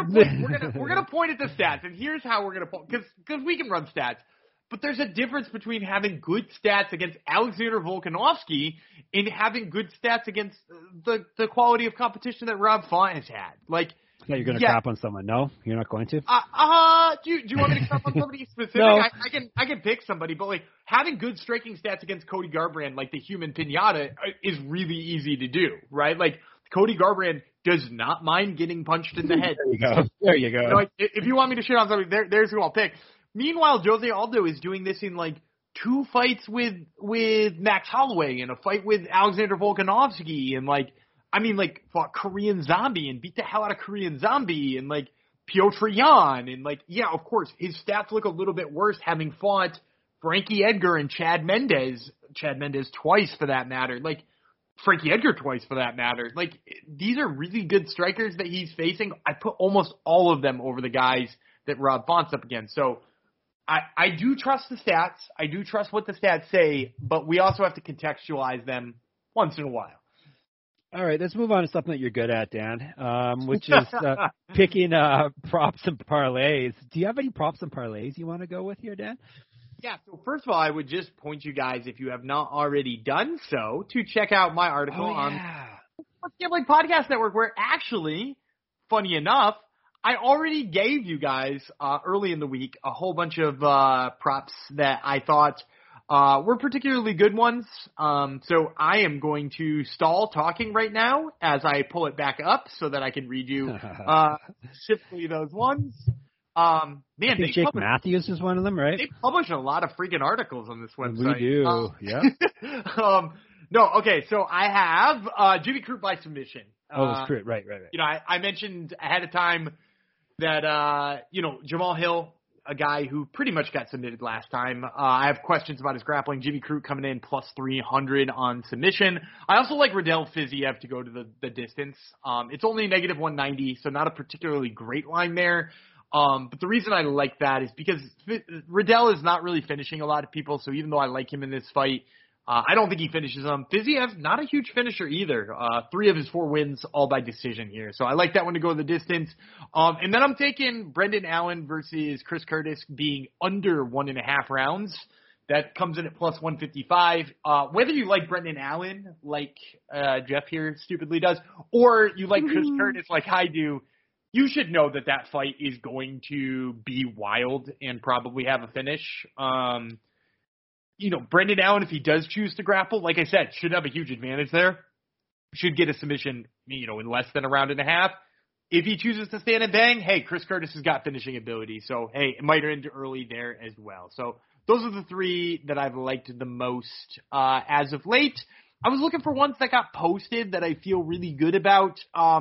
gonna point at the stats, and here's how we're gonna point, because we can run stats. But there's a difference between having good stats against Alexander Volkanovski and having good stats against the quality of competition that Rob Font has had. Like, yeah, you're going to crap on someone. No, you're not going to. Do you want me to crap on somebody specific? No. I can pick somebody, but like having good striking stats against Cody Garbrandt, like the human pinata, is really easy to do, right? Like Cody Garbrandt does not mind getting punched in the head. There you go. You know, like, if you want me to shit on somebody, there's who I'll pick. Meanwhile, Jose Aldo is doing this in like 2 fights with Max Holloway and a fight with Alexander Volkanovski, and like, I mean, like, fought Korean Zombie and beat the hell out of Korean Zombie, and like Piotr Jan, and like, yeah, of course, his stats look a little bit worse having fought Frankie Edgar and Chad Mendes twice for that matter, like Frankie Edgar twice for that matter. Like, these are really good strikers that he's facing. I put almost all of them over the guys that Rob Font's up against. So I do trust the stats. I do trust what the stats say, but we also have to contextualize them once in a while. All right, let's move on to something that you're good at, Dan, which is picking props and parlays. Do you have any props and parlays you want to go with here, Dan? Yeah, so first of all, I would just point you guys, if you have not already done so, to check out my article on the Gambling Podcast Network, where actually, funny enough, I already gave you guys early in the week a whole bunch of props that I thought were particularly good ones. So I am going to stall talking right now as I pull it back up so that I can read you specifically those ones. Man, I think Jake Matthews is one of them, right? They publish a lot of freaking articles on this website. We do, yeah. No, okay, so I have Jimmy Crute by submission. It's Crute, right. You know, I mentioned ahead of time that, Jamal Hill, a guy who pretty much got submitted last time. I have questions about his grappling. Jimmy Crute coming in plus 300 on submission. I also like Riddell Fiziev to go to the distance. It's only negative 190, so not a particularly great line there. But the reason I like that is because Riddell is not really finishing a lot of people, so even though I like him in this fight, I don't think he finishes them. Fiziev, not a huge finisher either. 3 of his 4 wins, all by decision here. So I like that one to go the distance. And then I'm taking Brendan Allen versus Chris Curtis being under 1.5 rounds That comes in at plus 155. Whether you like Brendan Allen, like Jeff here stupidly does, or you like Chris Curtis like I do, you should know that fight is going to be wild and probably have a finish. Brendan Allen, if he does choose to grapple, like I said, should have a huge advantage there. Should get a submission, in less than a round and a half. If he chooses to stand and bang, hey, Chris Curtis has got finishing ability. So, hey, it might end early there as well. So those are the three that I've liked the most as of late. I was looking for ones that got posted that I feel really good about,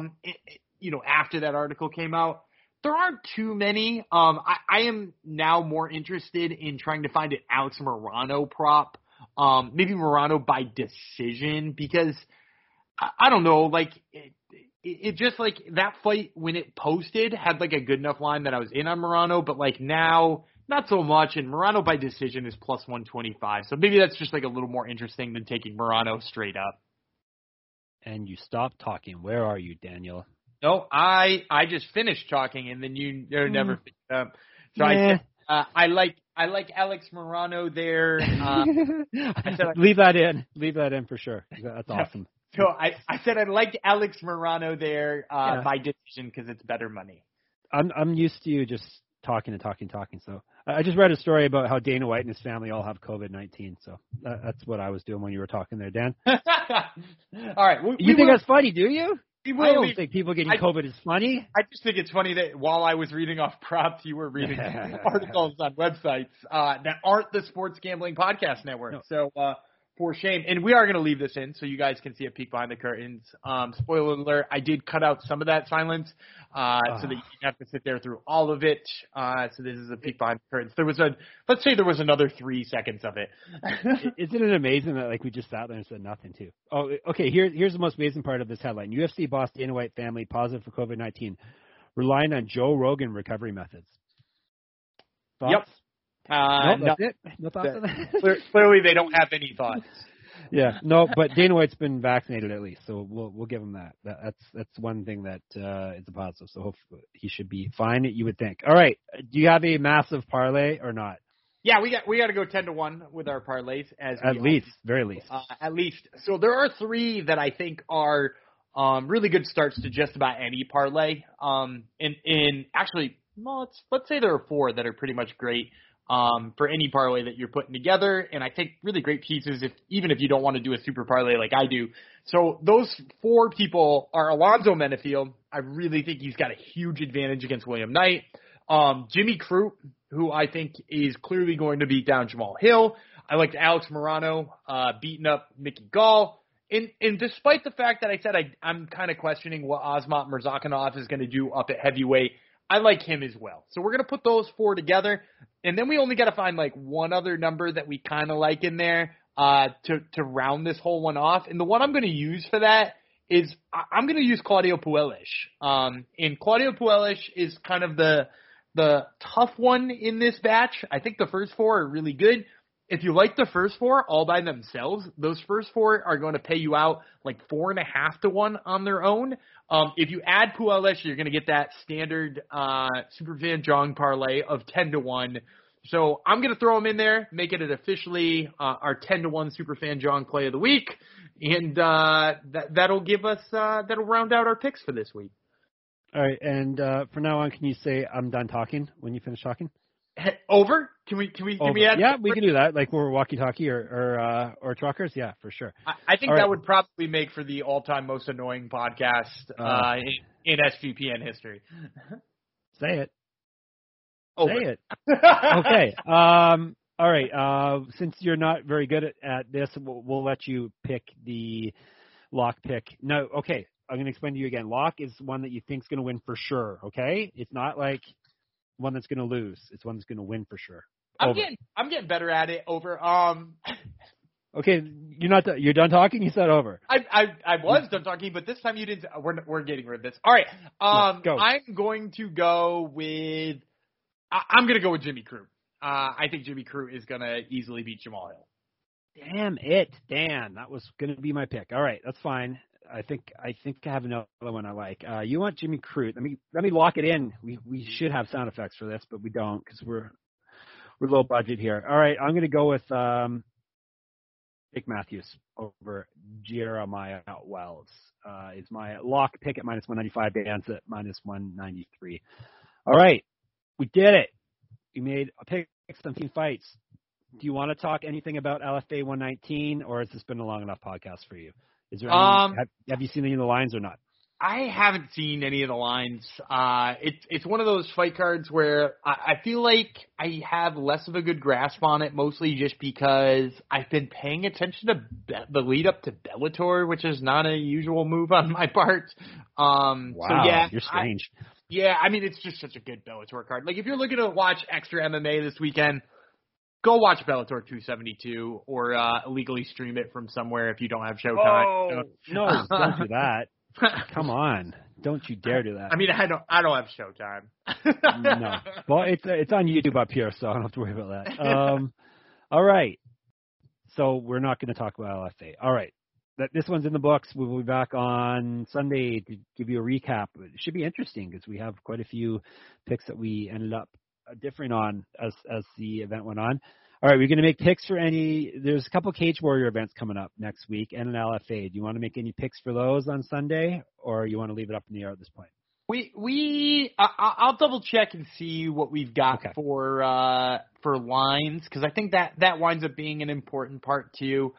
after that article came out. There aren't too many. I am now more interested in trying to find an Alex Morono prop, maybe Morono by decision, because I don't know, like it just like that fight when it posted had like a good enough line that I was in on Morono, but like now not so much. And Morono by decision is plus 125. So maybe that's just like a little more interesting than taking Morono straight up. And you stopped talking. Where are you, Daniel? No, I just finished talking and then you're never finished up. So yeah. I like Alex Morono there. Leave that in for sure. That's awesome. So I said I liked Alex Morono there by decision because it's better money. I'm used to you just talking. So I just read a story about how Dana White and his family all have COVID-19. So that's what I was doing when you were talking there, Dan. All right. You think that's funny, do you? I don't think people getting COVID is funny. I just think it's funny that while I was reading off props, you were reading articles on websites that aren't the Sports Gambling Podcast Network. No. So for shame. And we are going to leave this in so you guys can see a peek behind the curtains. Spoiler alert, I did cut out some of that silence so that you didn't have to sit there through all of it. So this is a peek behind the curtains. Let's say there was another 3 seconds of it. Isn't it amazing that like we just sat there and said nothing too? Oh, okay. Here's the most amazing part of this headline. UFC boss Dana White family positive for COVID-19, relying on Joe Rogan recovery methods. Thoughts? Yep. That's it? No thoughts on that? Clearly, they don't have any thoughts. Yeah, no, but Dana White's been vaccinated at least, so we'll give him that. That's one thing that is a positive. So hopefully he should be fine. You would think. All right, do you have a massive parlay or not? Yeah, we got to go 10-1 with our parlays at least, very least. At least. So there are three that I think are really good starts to just about any parlay. And actually, well, let's say there are four that are pretty much great. For any parlay that you're putting together, and I think really great pieces even if you don't want to do a super parlay like I do. So those four people are Alonzo Menefield. I really think he's got a huge advantage against William Knight. Jimmy Crute, who I think is clearly going to beat down Jamal Hill. I liked Alex Morono beating up Mickey Gall. And despite the fact that I said I'm kind of questioning what Azamat Murzakanov is going to do up at heavyweight, I like him as well. So we're going to put those four together, and then we only got to find like one other number that we kind of like in there to round this whole one off. And the one I'm going to use for that is I'm going to use Claudio Puelles. And Claudio Puelles is kind of the tough one in this batch. I think the first four are really good. If you like the first four all by themselves, those first four are going to pay you out like 4.5-1 on their own. If you add Puelles, you're going to get that standard Superfan Jong parlay of 10-1. So I'm going to throw them in there, make it officially our 10-1 Superfan Jong play of the week, and that'll give us that'll round out our picks for this week. All right, and from now on, can you say I'm done talking when you finish talking? Over? Can we add? Yeah, we can do that. Like we're walkie-talkie or truckers. Yeah, for sure. I think that would probably make for the all-time most annoying podcast in SGPN history. Say it. Over. Say it. Okay. All right. Since you're not very good at this, we'll let you pick the lock pick. No. Okay. I'm going to explain to you again. Lock is one that you think is going to win for sure. Okay. It's not like one that's going to lose. It's one that's going to win for sure. I'm getting better at it. Over. Okay, you're done talking. You said over. I was done talking, but this time you didn't. We're getting rid of this. All right. Go. I'm going to go with. I'm going to go with Jimmy Crute. I think Jimmy Crute is going to easily beat Jamal Hill. Damn it, Dan. That was going to be my pick. All right, that's fine. I think I have another one I like. You want Jimmy Crute? Let me lock it in. We should have sound effects for this, but we don't because we're low budget here. All right, I'm going to go with Jake Matthews over Jeremiah Wells. Is my lock pick at -195, Dan's at -193. All right, we did it. We made a pick some team fights. Do you want to talk anything about LFA 119, or has this been a long enough podcast for you? Is there any, have you seen any of the lines or not? I haven't seen any of the lines. It's one of those fight cards where I feel like I have less of a good grasp on it, mostly just because I've been paying attention to the lead up to Bellator, which is not a usual move on my part. Wow, so yeah, you're strange. I mean, it's just such a good Bellator card. Like, if you're looking to watch extra MMA this weekend, go watch Bellator 272 or illegally stream it from somewhere if you don't have Showtime. Oh, no, don't do that. Come on, don't you dare do that. I mean, I don't have Showtime. No, well, it's on YouTube up here, so I don't have to worry about that. All right, so we're not going to talk about LFA. All right, this one's in the books. We will be back on Sunday to give you a recap. It should be interesting because we have quite a few picks that we ended up differing on as the event went on. All right, we're going to make picks for there's a couple Cage Warrior events coming up next week and an LFA. Do you want to make any picks for those on Sunday, or you want to leave it up in the air at this point? I'll double check and see what we've got for lines, because I think that winds up being an important part too.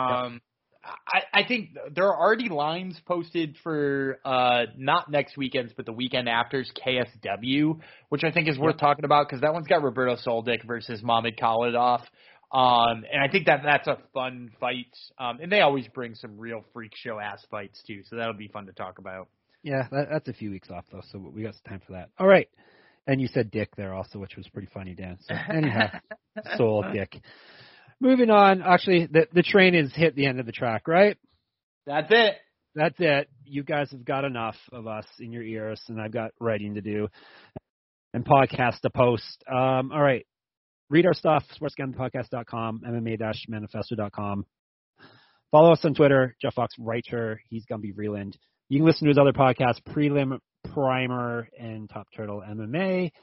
I think there are already lines posted for not next weekend's, but the weekend after's KSW, which I think is worth talking about because that one's got Roberto Soldic versus Mamed Khalidov. And I think that's a fun fight. And they always bring some real freak show ass fights too, so that'll be fun to talk about. Yeah, that's a few weeks off though, so we got some time for that. All right. And you said Dick there also, which was pretty funny, Dan. So anyhow, Soul Dick. Moving on, actually, the train has hit the end of the track, right? That's it. That's it. You guys have got enough of us in your ears, and I've got writing to do and podcast to post. All right. Read our stuff, sportsgamblingpodcast.com, MMA-manifesto.com. Follow us on Twitter, Jeff Fox Writer. He's Gumby Vreeland. You can listen to his other podcasts, Prelim, Primer, and Top Turtle MMA.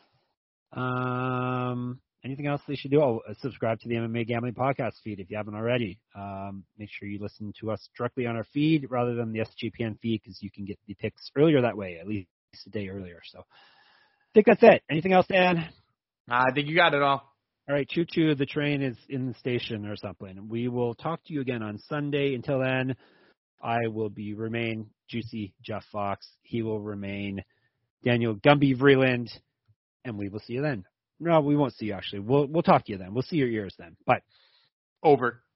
Anything else they should do? Oh, subscribe to the MMA Gambling Podcast feed if you haven't already. Make sure you listen to us directly on our feed rather than the SGPN feed, because you can get the picks earlier that way, at least a day earlier. So I think that's it. Anything else, Dan? I think you got it all. All right, choo-choo, the train is in the station or something. We will talk to you again on Sunday. Until then, I will remain Juicy Jeff Fox. He will remain Daniel Gumby Vreeland, and we will see you then. No, we won't see you, actually. We'll talk to you then. We'll see your ears then. Bye. Over.